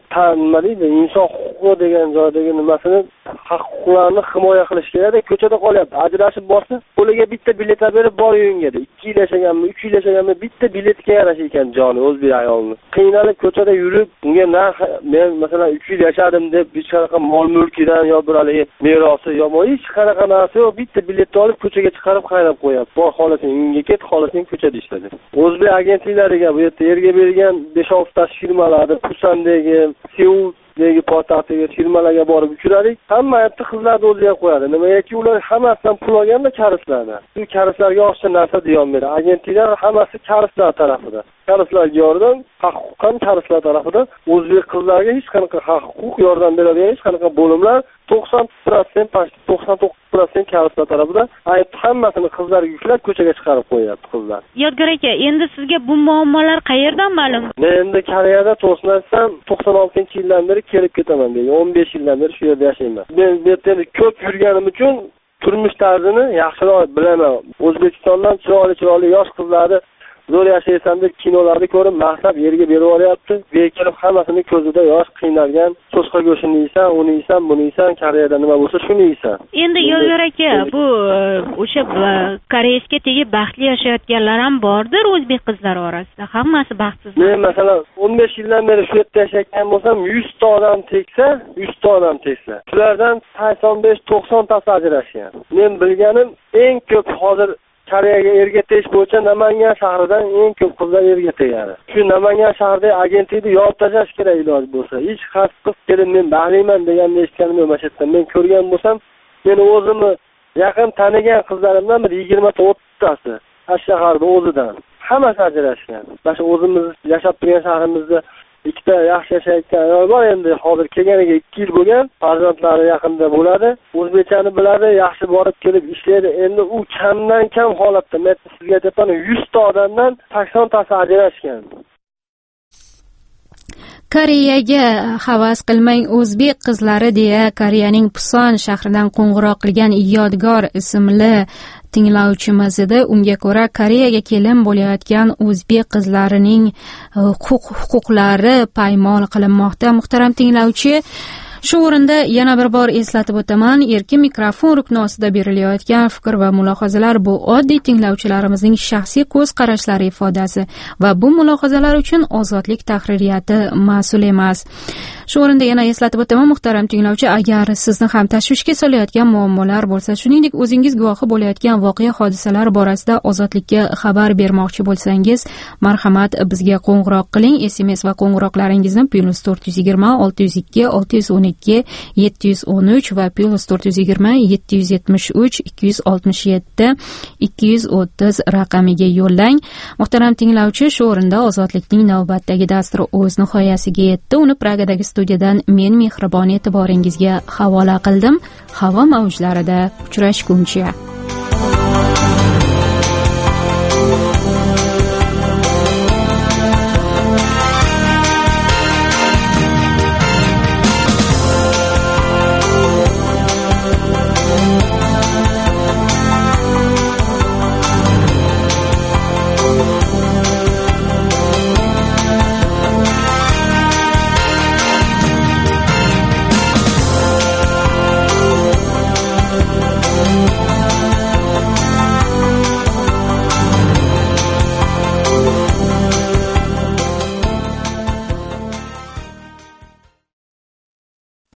deydi, inson huquqi degan joydagi nimasini, huquqlarini himoya qilish kerak. Ko'chada qolyapti, ajrashib borsa, qo'liga bitta bilet berib bor uyingga. 2 yil yashaganmi, 3 yil yashaganmi, bitta biletga yarasha ekan joni o'zbek ayolni. Qiynalib ko'chada yurib, unga men masalan 3 yil yashadim deb hech qanaqa mol-mulkidan yo bir haligi merosi yo hech qanaqa narsa yo'q, bitta biletni olib ko'chaga chiqarib qayrab qo'yapti. Bor xolasing uyingga ket, xolasing ko'chada ishladi. O'zbek agentlariga bu yerda yerga bergan 5-6 firmalarda Pusandagi, Seuldagi poytaxtdagi firmalarga borib uchradik. Hamma yerda qizlarni o'ziga qo'yadi. Nimaga? Ular hammasidan pul olganda karislardan. Shu karislarga oshcha narsa deyon beradi. Agentliklar hammasi karislar tarafida. Karislarga yordam, huquq ham karislar tarafida. O'zbek qizlarga hech qanaqa huquq yordam beradigan hech qanaqa bo'limlar 99% karislar tarafida. Aytib hammasini qizlarga yuklab ko'chaga chiqarib qo'yapti qizlar. Yodgor aka, endi sizga bu muammolar qayerdan ma'lum? Men endi Koreyada to'snasam 96-yildan beri kelib ketaman deydi. 15 yildan beri shu yerda yashayman. Men bu yerda ko'p yurganim uchun turmush tarzini yaxshiroq bilaman. O'zbekistondan chiroyli yosh qizlarni zo'r yashaysan deb kinolarda ko'rib, maqtab yerga berib olyapti. Bekilib hammasini ko'zida yosh qiynalgan, so'sqa go'shtini yeysan, uni yeysan, buni yeysan, Koreyada nima bo'lsa shuni yeysan. Endi Yodgor aka, bu o'sha koreysga tegib baxtli yashayotganlar ham bordir o'zbek qizlari orasida. Hammasi baxtsiz. Men masalan 15 yildan beri shu yerda yashayotgan bo'lsam, 100 ta odam teksa, shulardan 85-90 tasi ajrashgan. Men bilganim eng ko'p hozir Koreyaga erga tegish bo'yicha Namangan shahridan eng ko'p qizlar erga tegadi. Shu Namangan shahridagi agentlikni yopib tashlash kerak iloj bo'lsa. Hech qaysi qiz kelib men baxtliman deganni eshitganim yo'q mashaqatdan. Men ko'rgan bo'lsam, men o'zimni yaqin tanigan qizlarimdan bir 20-30 tasi shaharda o'zidan hammasi ajrashgan. Mana shu o'zimiz yashab turgan shahrimizda ikkita yaxshi yashayotgan ayol bor, endi hozir kelganiga 2 yil bo'lgan, farzandlari yaqinda bo'ladi, o'zbekchani biladi, yaxshi borib kelib ishlaydi. Endi u kamdan kam holatda, men sizga aytaman, 100 ta odamdan 80 tasi ajrashgan. Koreyaga havas qilmang o'zbek qizlari deya Koreyaning Puson shahridan qo'ng'iroq qilgan Yodgor ismli tinglovchimiz edi. Unga ko'ra Koreyaga kelin bo'layotgan o'zbek qizlarining huquqlari poymol qilinmoqda. Muhtaram tinglovchi, shu o'rinda yana bir bor eslatib o'taman, erkin mikrofon rukni ostida berilayotgan fikr va mulohazalar bu oddiy tinglovchilarimizning shaxsiy ko'z qarashlari ifodasi va bu mulohazalar uchun ozodlik tahririyati mas'ul emas. Shu o'rinda yana eslatib o'taman, muhtaram tinglovchi, agar sizni ham tashvishga solayotgan muammolar bo'lsa, shuningdek o'zingiz guvohi bo'layotgan voqea hodisalar borasida ozodlikka xabar bermoqchi bo'lsangiz, marhamat bizga qo'ng'iroq qiling. SMS va qo'ng'iroqlaringizni +420 602 612 713 va +420 773 267 230 raqamiga yo'llang. Muhtaram tinglovchi, shu o'rinda ozodlikning navbatdagi dasturi o'z nihoyasiga yetdi. Uni Pragadagi studiyadan men mehribon e'tiboringizga havola qildim. Havo mavjlarida uchrashguncha.